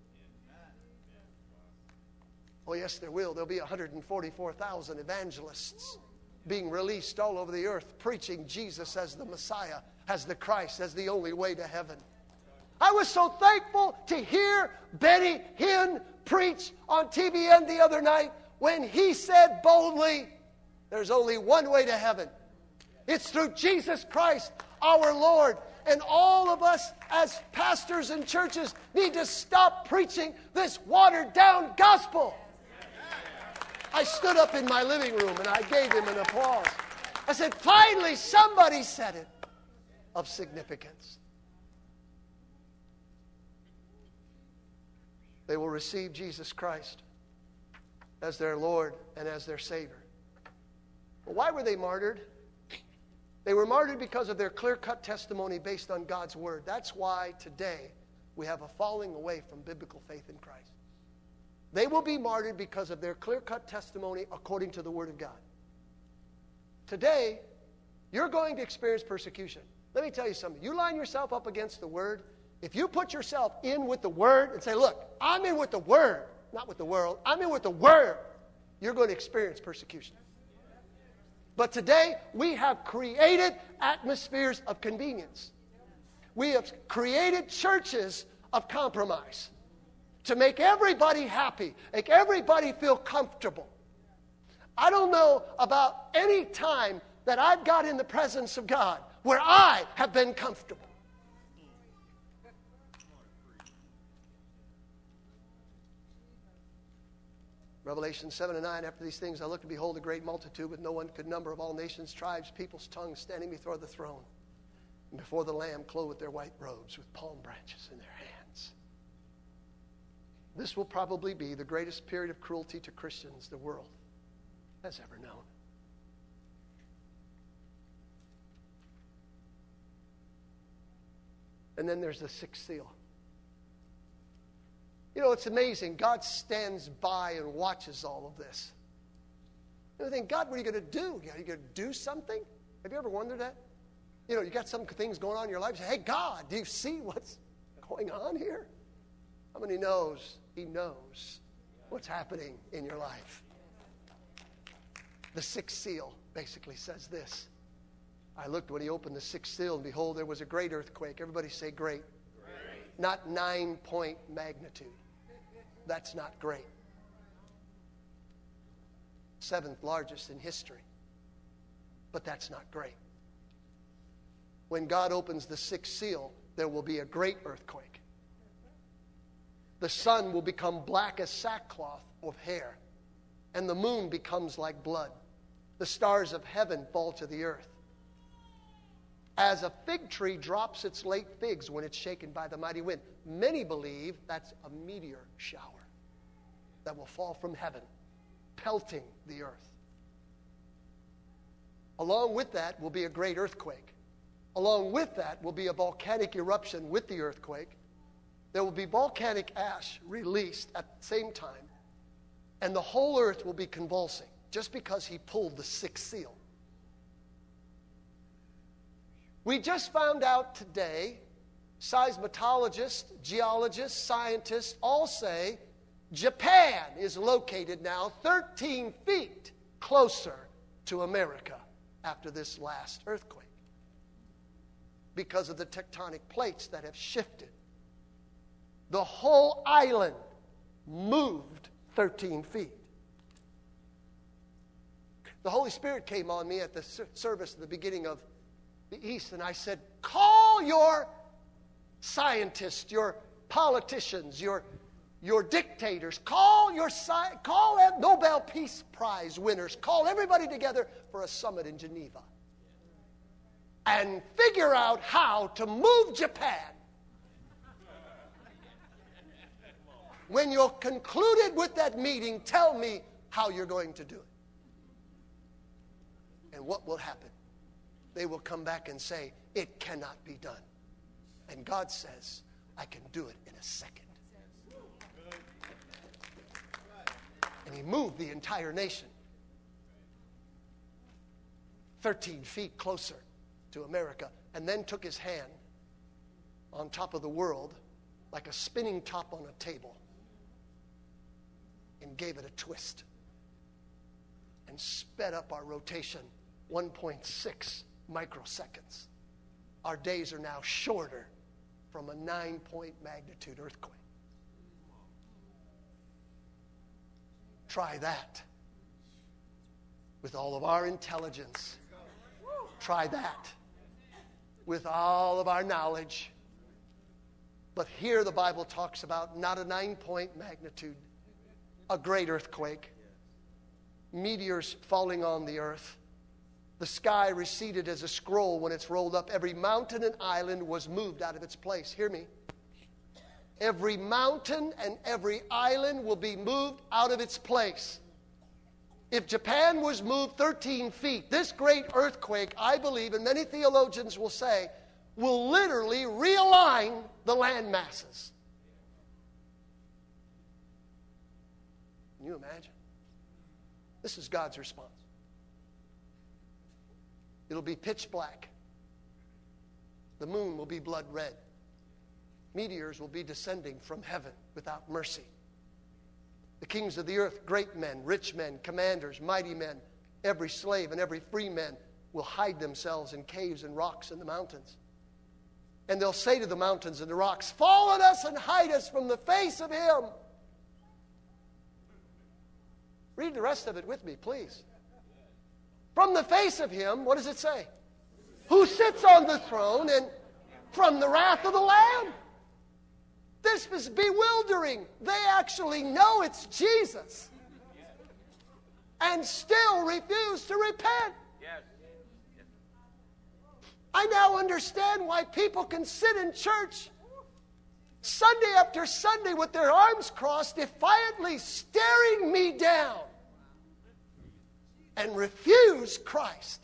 Oh, yes, there will. There'll be 144,000 evangelists being released all over the earth, preaching Jesus as the Messiah, as the Christ, as the only way to heaven. I was so thankful to hear Benny Hinn preach on TBN the other night when he said boldly, there's only one way to heaven. It's through Jesus Christ, our Lord. And all of us as pastors and churches need to stop preaching this watered-down gospel. I stood up in my living room and I gave him an applause. I said, finally, somebody said it of significance. They will receive Jesus Christ as their Lord and as their Savior. Well, why were they martyred? They were martyred because of their clear-cut testimony based on God's Word. That's why today we have a falling away from biblical faith in Christ. They will be martyred because of their clear-cut testimony according to the Word of God. Today, you're going to experience persecution. Let me tell you something. You line yourself up against the Word. If you put yourself in with the Word and say, look, I'm in with the Word, not with the world. I'm in with the Word. You're going to experience persecution. But today, we have created atmospheres of convenience. We have created churches of compromise to make everybody happy, make everybody feel comfortable. I don't know about any time that I've got in the presence of God where I have been comfortable. Revelation 7 and 9, after these things I looked and behold a great multitude with no one could number of all nations, tribes, peoples, tongues, standing before the throne and before the Lamb, clothed with their white robes with palm branches in their hands. This will probably be the greatest period of cruelty to Christians the world has ever known. And then there's the sixth seal. You know, it's amazing. God stands by and watches all of this. You think, God, what are you going to do? Are you going to do something? Have you ever wondered that? You know, you got some things going on in your life. You say, hey, God, do you see what's going on here? How many knows He knows what's happening in your life? The sixth seal basically says this. I looked when He opened the sixth seal, and behold, there was a great earthquake. Everybody say great. Great. Not 9-point magnitude. That's not great. 7th largest in history. But that's not great. When God opens the sixth seal, there will be a great earthquake. The sun will become black as sackcloth of hair, and the moon becomes like blood. The stars of heaven fall to the earth. As a fig tree drops its late figs when it's shaken by the mighty wind. Many believe that's a meteor shower that will fall from heaven, pelting the earth. Along with that will be a great earthquake. Along with that will be a volcanic eruption with the earthquake. There will be volcanic ash released at the same time, and the whole earth will be convulsing just because He pulled the sixth seal. We just found out today, seismologists, geologists, scientists all say Japan is located now 13 feet closer to America after this last earthquake because of the tectonic plates that have shifted. The whole island moved 13 feet. The Holy Spirit came on me at the service at the beginning of the East, and I said, call your scientists, your politicians, your dictators, call Nobel Peace Prize winners, call everybody together for a summit in Geneva and figure out how to move Japan. When you're concluded with that meeting, tell me how you're going to do it. And what will happen? They will come back and say, it cannot be done. And God says, I can do it in a second. And He moved the entire nation 13 feet closer to America, and then took His hand on top of the world like a spinning top on a table and gave it a twist and sped up our rotation 1.6 microseconds. Our days are now shorter from a 9-point magnitude earthquake. Try that with all of our intelligence. Try that with all of our knowledge. But here the Bible talks about not a 9-point magnitude, a great earthquake, meteors falling on the earth. The sky receded as a scroll when it's rolled up. Every mountain and island was moved out of its place. Hear me. Every mountain and every island will be moved out of its place. If Japan was moved 13 feet, this great earthquake, I believe, and many theologians will say, will literally realign the land masses. Can you imagine? This is God's response. It'll be pitch black. The moon will be blood red. Meteors will be descending from heaven without mercy. The kings of the earth, great men, rich men, commanders, mighty men, every slave and every free man will hide themselves in caves and rocks in the mountains. And they'll say to the mountains and the rocks, fall on us and hide us from the face of him. Read the rest of it with me, please. From the face of him, what does it say? Who sits on the throne, and from the wrath of the Lamb. This is bewildering. They actually know it's Jesus and still refuse to repent. I now understand why people can sit in church Sunday after Sunday with their arms crossed, defiantly staring me down and refuse Christ.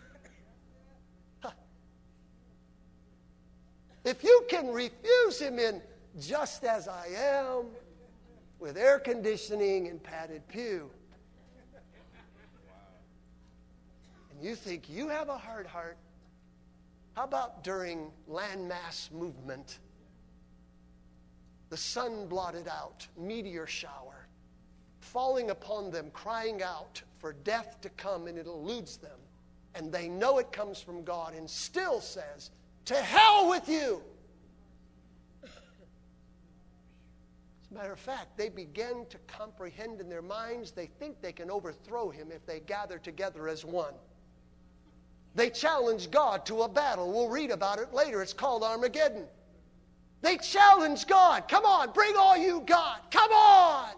If you can refuse him in just as I am, with air conditioning and padded pew, and you think you have a hard heart, how about during landmass movement, the sun blotted out, meteor shower, falling upon them, crying out for death to come, and it eludes them, and they know it comes from God, and still says, to hell with you. As a matter of fact, they begin to comprehend in their minds, they think they can overthrow him if they gather together as one. They challenge God to a battle. We'll read about it later. It's called Armageddon. They challenge God. Come on, bring all you got. Come on.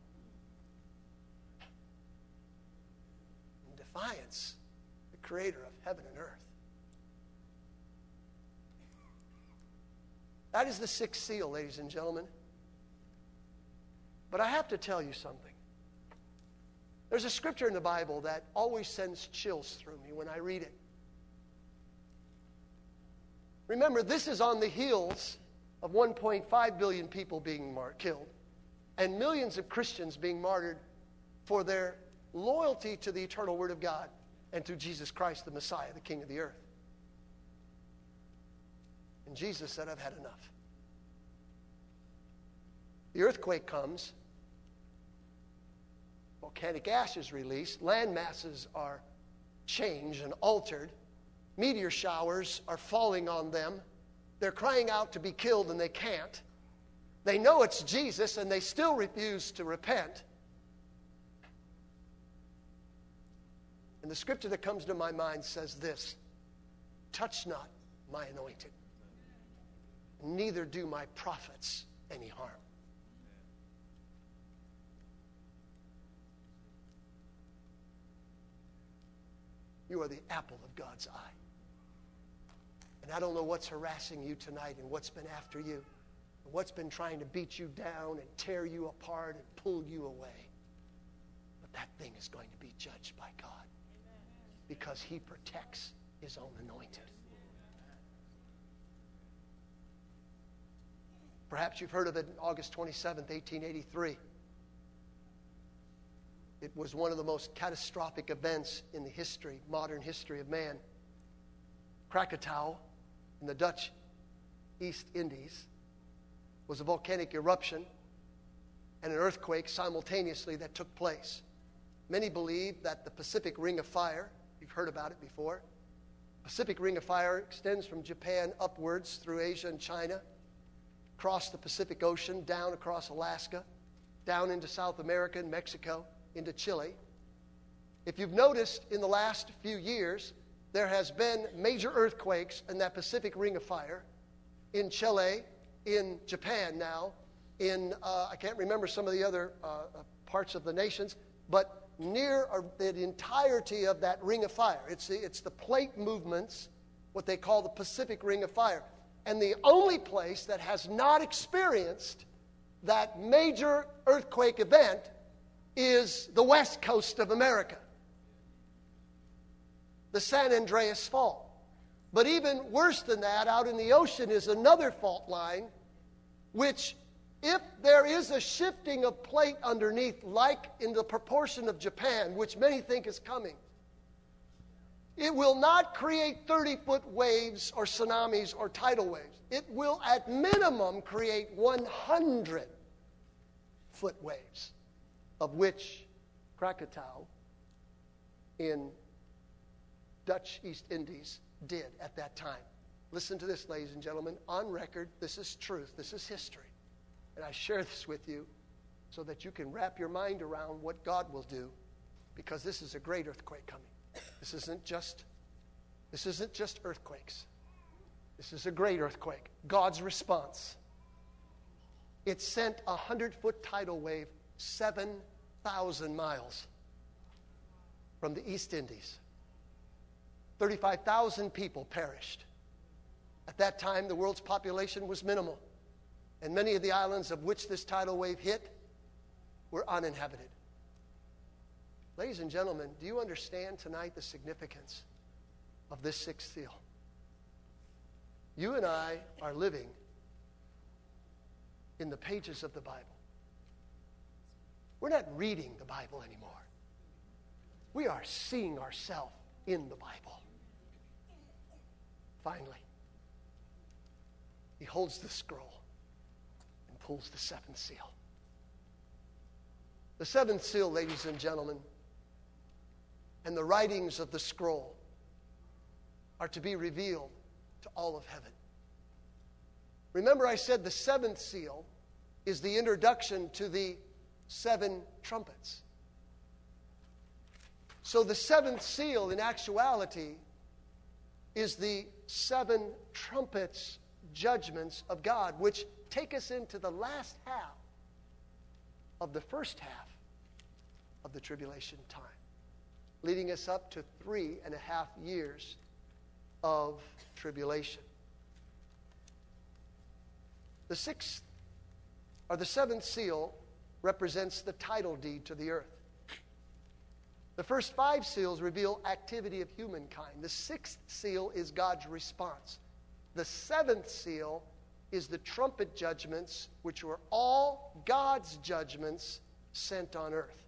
In defiance, the creator of heaven and earth. That is the sixth seal, ladies and gentlemen. But I have to tell you something. There's a scripture in the Bible that always sends chills through me when I read it. Remember, this is on the heels of 1.5 billion people being killed and millions of Christians being martyred for their loyalty to the eternal Word of God and to Jesus Christ, the Messiah, the King of the earth. And Jesus said, I've had enough. The earthquake comes. Volcanic ash is released. Land masses are changed and altered. Meteor showers are falling on them. They're crying out to be killed and they can't. They know it's Jesus and they still refuse to repent. And the scripture that comes to my mind says this: touch not my anointed, neither do my prophets any harm. You are the apple of God's eye. And I don't know what's harassing you tonight and what's been after you, and what's been trying to beat you down and tear you apart and pull you away. But that thing is going to be judged by God because he protects his own anointed. Perhaps you've heard of it, August 27th, 1883. It was one of the most catastrophic events in the history, modern history of man. Krakatoa in the Dutch East Indies was a volcanic eruption and an earthquake simultaneously that took place. Many believe that the Pacific Ring of Fire, you've heard about it before, Pacific Ring of Fire extends from Japan upwards through Asia and China, across the Pacific Ocean, down across Alaska, down into South America and Mexico, into Chile. If you've noticed in the last few years, there has been major earthquakes in that Pacific Ring of Fire, in Chile, in Japan now, in, I can't remember some of the other parts of the nations, but near the entirety of that Ring of Fire. It's the plate movements, what they call the Pacific Ring of Fire. And the only place that has not experienced that major earthquake event is the west coast of America, the San Andreas Fault. But even worse than that, out in the ocean is another fault line, which, if there is a shifting of plate underneath, like in the proportion of Japan, which many think is coming, it will not create 30-foot waves or tsunamis or tidal waves. It will, at minimum, create 100-foot waves, of which Krakatau in Dutch East Indies did at that time. Listen to this, ladies and gentlemen. On record, this is truth. This is history. And I share this with you so that you can wrap your mind around what God will do, because this is a great earthquake coming. This isn't just earthquakes. This is a great earthquake. God's response. It sent a 100-foot tidal wave 7,000 miles from the East Indies. 35,000 people perished. At that time, the world's population was minimal, and many of the islands of which this tidal wave hit were uninhabited. Ladies and gentlemen, do you understand tonight the significance of this sixth seal? You and I are living in the pages of the Bible. We're not reading the Bible anymore. We are seeing ourselves in the Bible. Finally, he holds the scroll and pulls the seventh seal. The seventh seal, ladies and gentlemen, and the writings of the scroll are to be revealed to all of heaven. Remember, I said the seventh seal is the introduction to the seven trumpets. So the seventh seal, in actuality, is the seven trumpets, judgments of God, which take us into the last half of the first half of the tribulation time, leading us up to 3.5 years of tribulation. The seventh seal represents the title deed to the earth. The first 5 seals reveal activity of humankind. The 6th seal is God's response. The 7th seal is the trumpet judgments, which were all God's judgments sent on earth.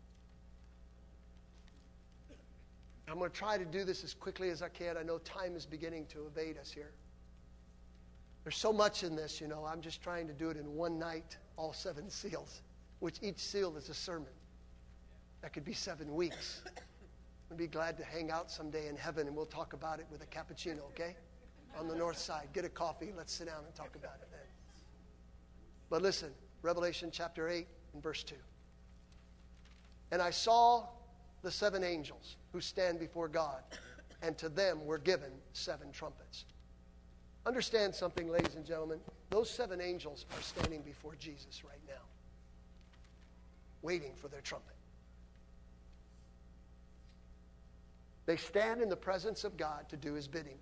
I'm going to try to do this as quickly as I can. I know time is beginning to evade us here. There's so much in this, you know. I'm just trying to do it in one night, all 7 seals, which each seal is a sermon. That could be 7 weeks. I'd be glad to hang out someday in heaven, and we'll talk about it with a cappuccino, okay? On the north side. Get a coffee. Let's sit down and talk about it then. But listen, Revelation chapter 8 and verse 2. And I saw the 7 angels who stand before God, and to them were given 7 trumpets. Understand something, ladies and gentlemen. Those 7 angels are standing before Jesus right now, waiting for their trumpet. They stand in the presence of God to do his bidding.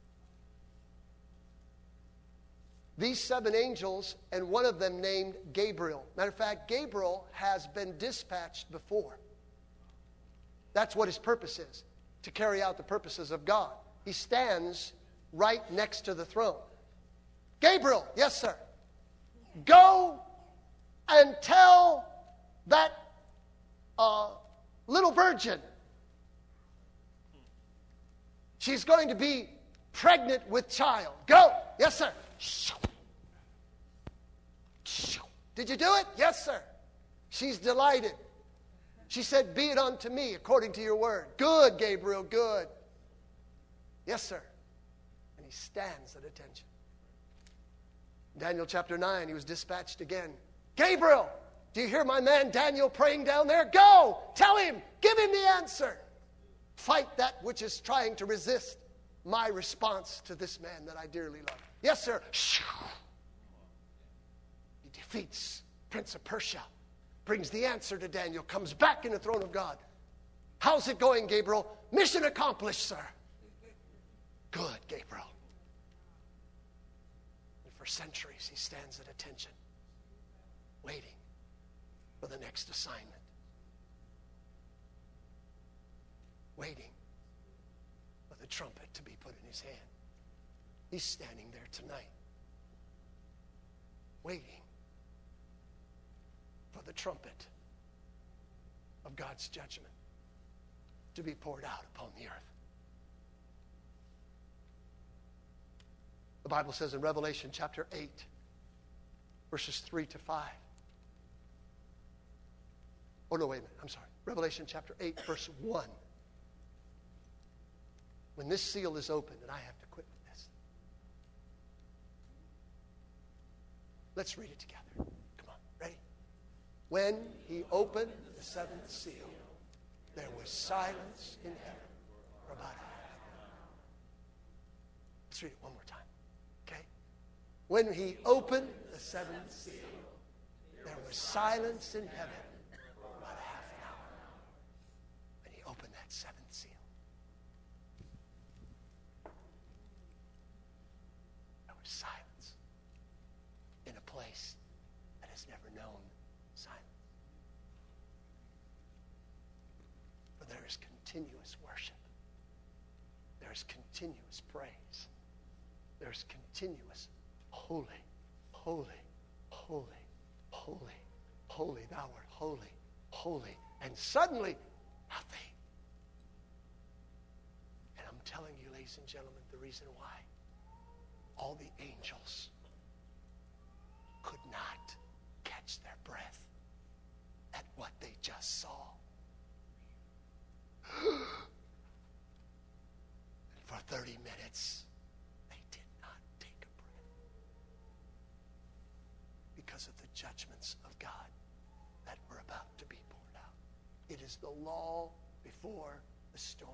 These 7 angels, and one of them named Gabriel. Matter of fact, Gabriel has been dispatched before. That's what his purpose is, to carry out the purposes of God. He stands right next to the throne. Gabriel, yes, sir. Go and tell that little virgin. She's going to be pregnant with child. Go. Yes, sir. Did you do it? Yes, sir. She's delighted. She said, be it unto me according to your word. Good, Gabriel, good. Yes, sir. And he stands at attention. Daniel chapter 9, he was dispatched again. Gabriel, do you hear my man Daniel praying down there? Go. Tell him. Give him the answer. Fight that which is trying to resist my response to this man that I dearly love. Yes, sir. He defeats Prince of Persia, brings the answer to Daniel, comes back in the throne of God. How's it going, Gabriel? Mission accomplished, sir. Good, Gabriel. And for centuries, he stands at attention, waiting for the next assignment. waiting for the trumpet to be put in his hand. He's standing there tonight, waiting for the trumpet of God's judgment to be poured out upon the earth. The Bible says in Revelation chapter 8, verses 3 to 5. Oh, no, wait a minute. I'm sorry. Revelation chapter 8, verse 1. When this seal is opened, and I have to quit with this. Let's read it together. Come on. Ready? When he opened the seventh seal, there was silence in heaven for about a half an hour. Let's read it one more time. Okay? When he opened the seventh seal, there was silence in heaven for about a half an hour. When he opened that seventh seal. There was silence in a place that has never known silence. For there is continuous worship. There is continuous praise. There is continuous holy, holy, holy, holy, holy, thou art holy, holy. And suddenly, nothing. And I'm telling you, ladies and gentlemen, the reason why. All the angels could not catch their breath at what they just saw. And for 30 minutes, they did not take a breath because of the judgments of God that were about to be poured out. It is the lull before the storm.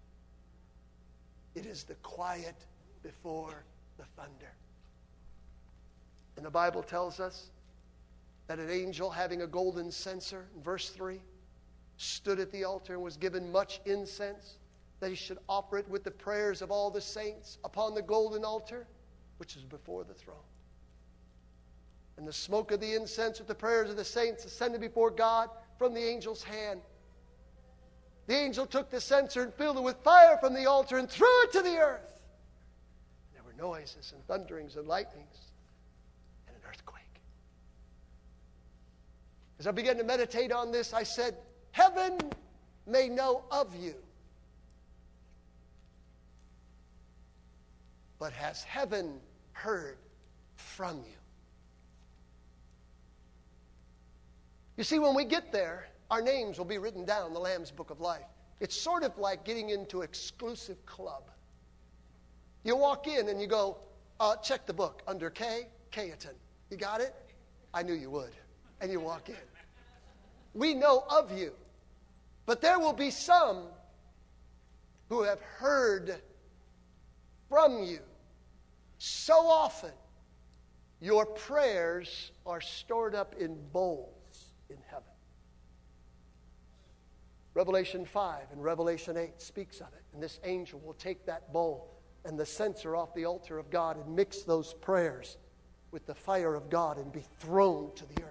It is the quiet before the thunder. And the Bible tells us that an angel having a golden censer, in verse 3, stood at the altar and was given much incense, that he should offer it with the prayers of all the saints upon the golden altar, which is before the throne. And the smoke of the incense with the prayers of the saints ascended before God from the angel's hand. The angel took the censer and filled it with fire from the altar and threw it to the earth. There were noises and thunderings and lightnings and an earthquake. As I began to meditate on this, I said, heaven may know of you, but has heaven heard from you? You see, when we get there, our names will be written down in the Lamb's Book of Life. It's sort of like getting into an exclusive club. You walk in and you go, check the book under K, Cayetan. You got it? I knew you would. And you walk in. We know of you. But there will be some who have heard from you so often. Your prayers are stored up in bowls in heaven. Revelation 5 and Revelation 8 speaks of it. And this angel will take that bowl and the censer off the altar of God and mix those prayers with the fire of God and be thrown to the earth.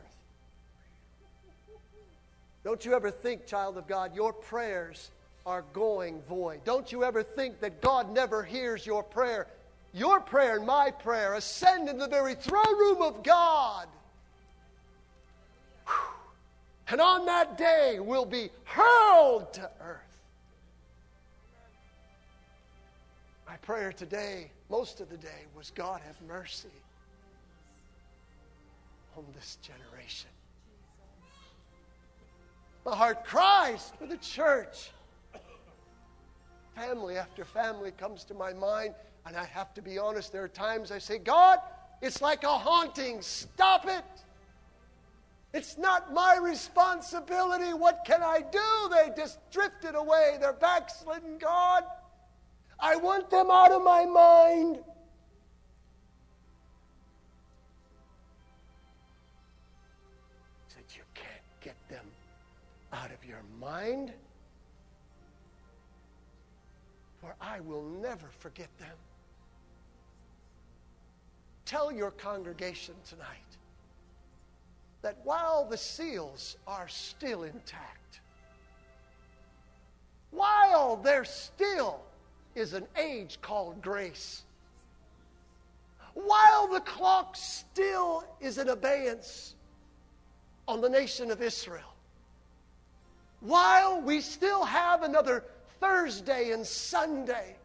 Don't you ever think, child of God, your prayers are going void. Don't you ever think that God never hears your prayer. Your prayer and my prayer ascend in the very throne room of God. Whew. And on that day will be hurled to earth. My prayer today, most of the day, was God have mercy on this generation. My heart cries for the church. Family after family comes to my mind, and I have to be honest, there are times I say, God, it's like a haunting. Stop it. It's not my responsibility. What can I do? They just drifted away. They're backslidden, God. I want them out of my mind. He said, you can't get them out of your mind, for I will never forget them. Tell your congregation tonight that while the seals are still intact, while there still is an age called grace, while the clock still is in abeyance on the nation of Israel, while we still have another Thursday and Sunday,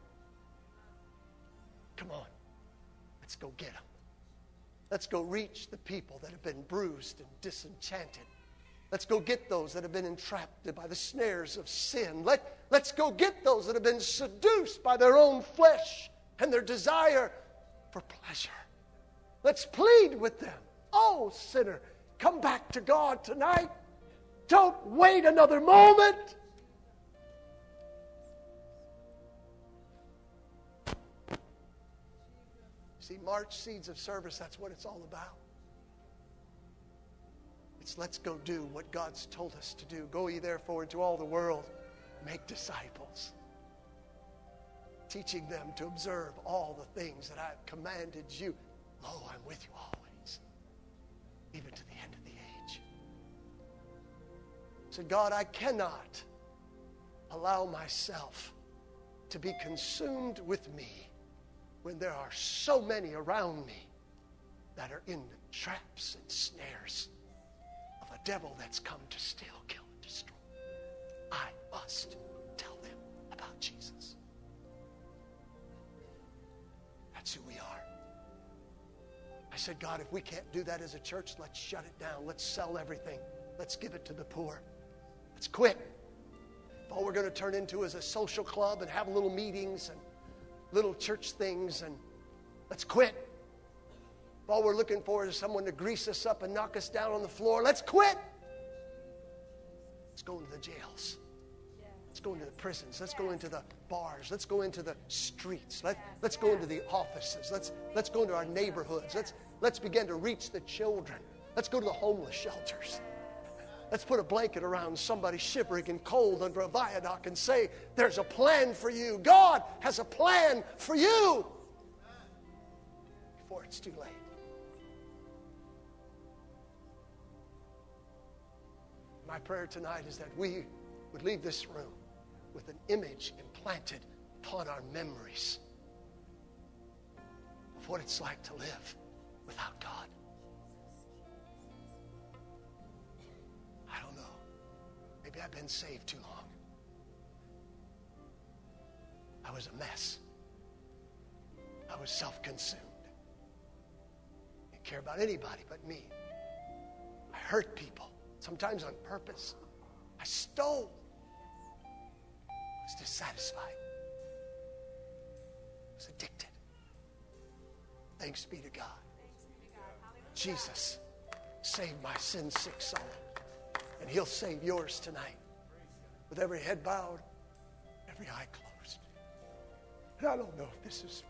come on, let's go get them. Let's go reach the people that have been bruised and disenchanted. Let's go get those that have been entrapped by the snares of sin. Let's go get those that have been seduced by their own flesh and their desire for pleasure. Let's plead with them. Oh, sinner, come back to God tonight. Don't wait another moment. See, March Seeds of Service, that's what it's all about. It's let's go do what God's told us to do. Go ye therefore into all the world, make disciples, teaching them to observe all the things that I've commanded you. Lo, I'm with you always, even to the end of the age. I said, God, I cannot allow myself to be consumed with me when there are so many around me that are in the traps and snares of a devil that's come to steal, kill, and destroy. I must tell them about Jesus. That's who we are. I said, God, if we can't do that as a church, let's shut it down. Let's sell everything. Let's give it to the poor. Let's quit. If all we're going to turn into is a social club and have little meetings and little church things, and let's quit. If all we're looking for is someone to grease us up and knock us down on the floor, let's quit. Let's go into the jails. Let's go into the prisons. Let's go into the bars. Let's go into the streets. Let's go into the offices. Let's go into our neighborhoods. Let's begin to reach the children. Let's go to the homeless shelters. Let's put a blanket around somebody shivering and cold under a viaduct and say, there's a plan for you. God has a plan for you. Before it's too late. My prayer tonight is that we would leave this room with an image implanted upon our memories of what it's like to live without God. I don't know. Maybe I've been saved too long. I was a mess. I was self-consumed. Didn't care about anybody but me. I hurt people, sometimes on purpose. I stole. I was dissatisfied. I was addicted. Thanks be to God. Jesus saved my sin-sick soul. And He'll save yours tonight. With every head bowed, every eye closed. And I don't know if this is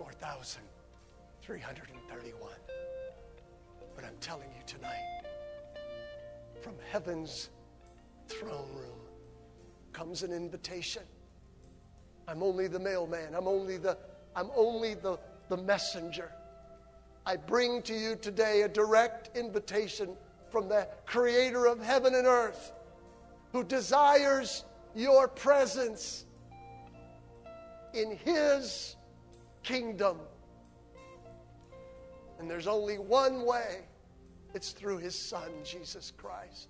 4,331. But I'm telling you tonight, from heaven's throne room comes an invitation. I'm only the mailman. I'm only the messenger. I bring to you today a direct invitation from the Creator of heaven and earth, who desires your presence in His kingdom. And there's only one way. It's through His Son, Jesus Christ.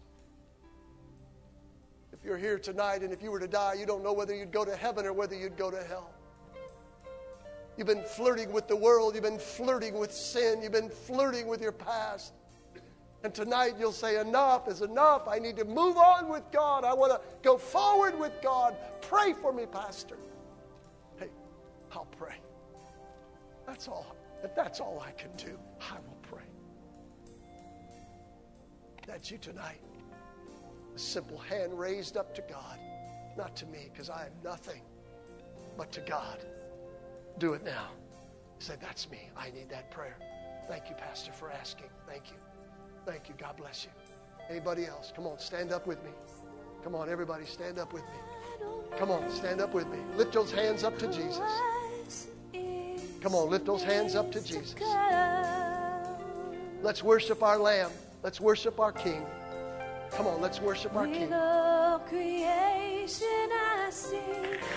If you're here tonight and if you were to die, you don't know whether you'd go to heaven or whether you'd go to hell. You've been flirting with the world. You've been flirting with sin. You've been flirting with your past. And tonight you'll say, enough is enough. I need to move on with God. I want to go forward with God. Pray for me, Pastor. Hey, I'll pray. That's all. If that's all I can do, I will pray. That's you tonight. A simple hand raised up to God. Not to me, because I am nothing, but to God. Do it now. Say, that's me. I need that prayer. Thank you, Pastor, for asking. Thank you. Thank you. God bless you. Anybody else? Come on, stand up with me. Come on, everybody, stand up with me. Come on, stand up with me. Lift those hands up to Jesus. Come on, lift those hands up to Jesus. Let's worship our Lamb. Let's worship our King. Come on, let's worship our King. With all creation I sing.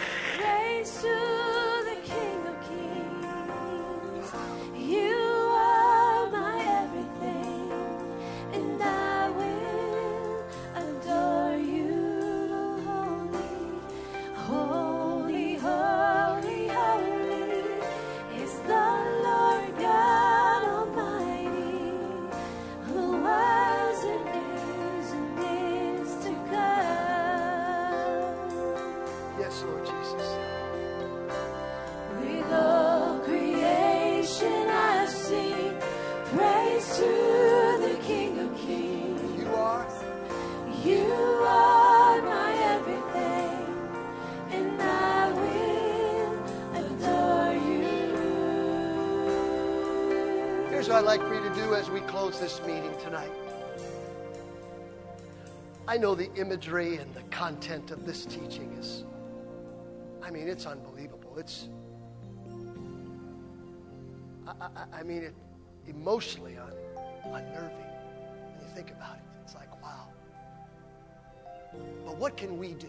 Praise to the King of Kings. You are my everything, and I will adore you. Holy, holy, holy, holy is the Lord God Almighty, who was and is to come. Yes, Lord Jesus. With all creation I sing praise to the King of Kings. You are. You are my everything, and I will adore you. Here's what I'd like for you to do as we close this meeting tonight. I know the imagery and the content of this teaching is, it's unbelievable. It's, it emotionally unnerving when you think about it. It's like, wow. But what can we do?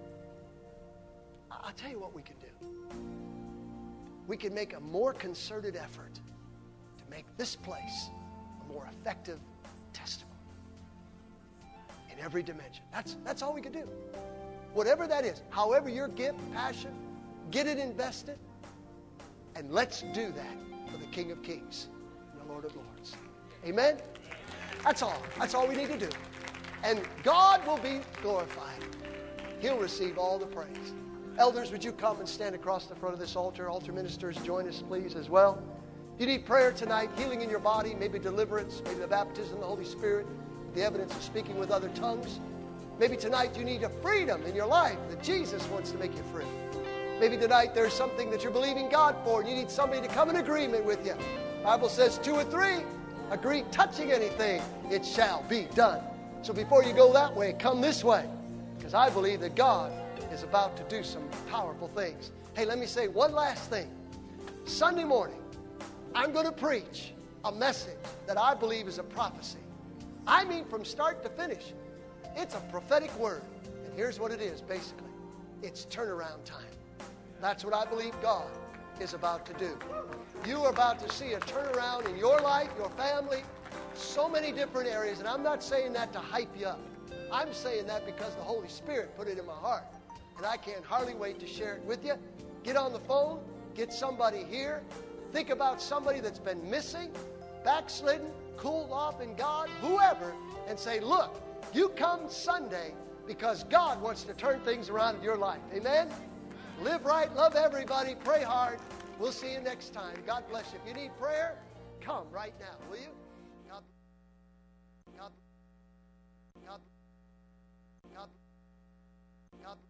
I'll tell you what we can do. We can make a more concerted effort to make this place a more effective testimony in every dimension. That's all we can do. Whatever that is, however your gift, passion, get it invested, and let's do that for the King of Kings and the Lord of Lords. Amen? That's all. That's all we need to do. And God will be glorified. He'll receive all the praise. Elders, would you come and stand across the front of this altar? Altar ministers, join us, please, as well. You need prayer tonight, healing in your body, maybe deliverance, maybe the baptism of the Holy Spirit, the evidence of speaking with other tongues. Maybe tonight you need a freedom in your life that Jesus wants to make you free. Maybe tonight there's something that you're believing God for and you need somebody to come in agreement with you. The Bible says 2 or 3 agree touching anything, it shall be done. So before you go that way, come this way, because I believe that God is about to do some powerful things. Hey, let me say one last thing. Sunday morning, I'm going to preach a message that I believe is a prophecy. From start to finish. It's a prophetic word. And here's what it is, basically. It's turnaround time. That's what I believe God is about to do. You are about to see a turnaround in your life, your family, so many different areas. And I'm not saying that to hype you up. I'm saying that because the Holy Spirit put it in my heart. And I can't hardly wait to share it with you. Get on the phone. Get somebody here. Think about somebody that's been missing, backslidden, cooled off in God, whoever, and say, look, you come Sunday because God wants to turn things around in your life. Amen? Live right, love everybody, pray hard. We'll see you next time. God bless you. If you need prayer, come right now, will you? God bless.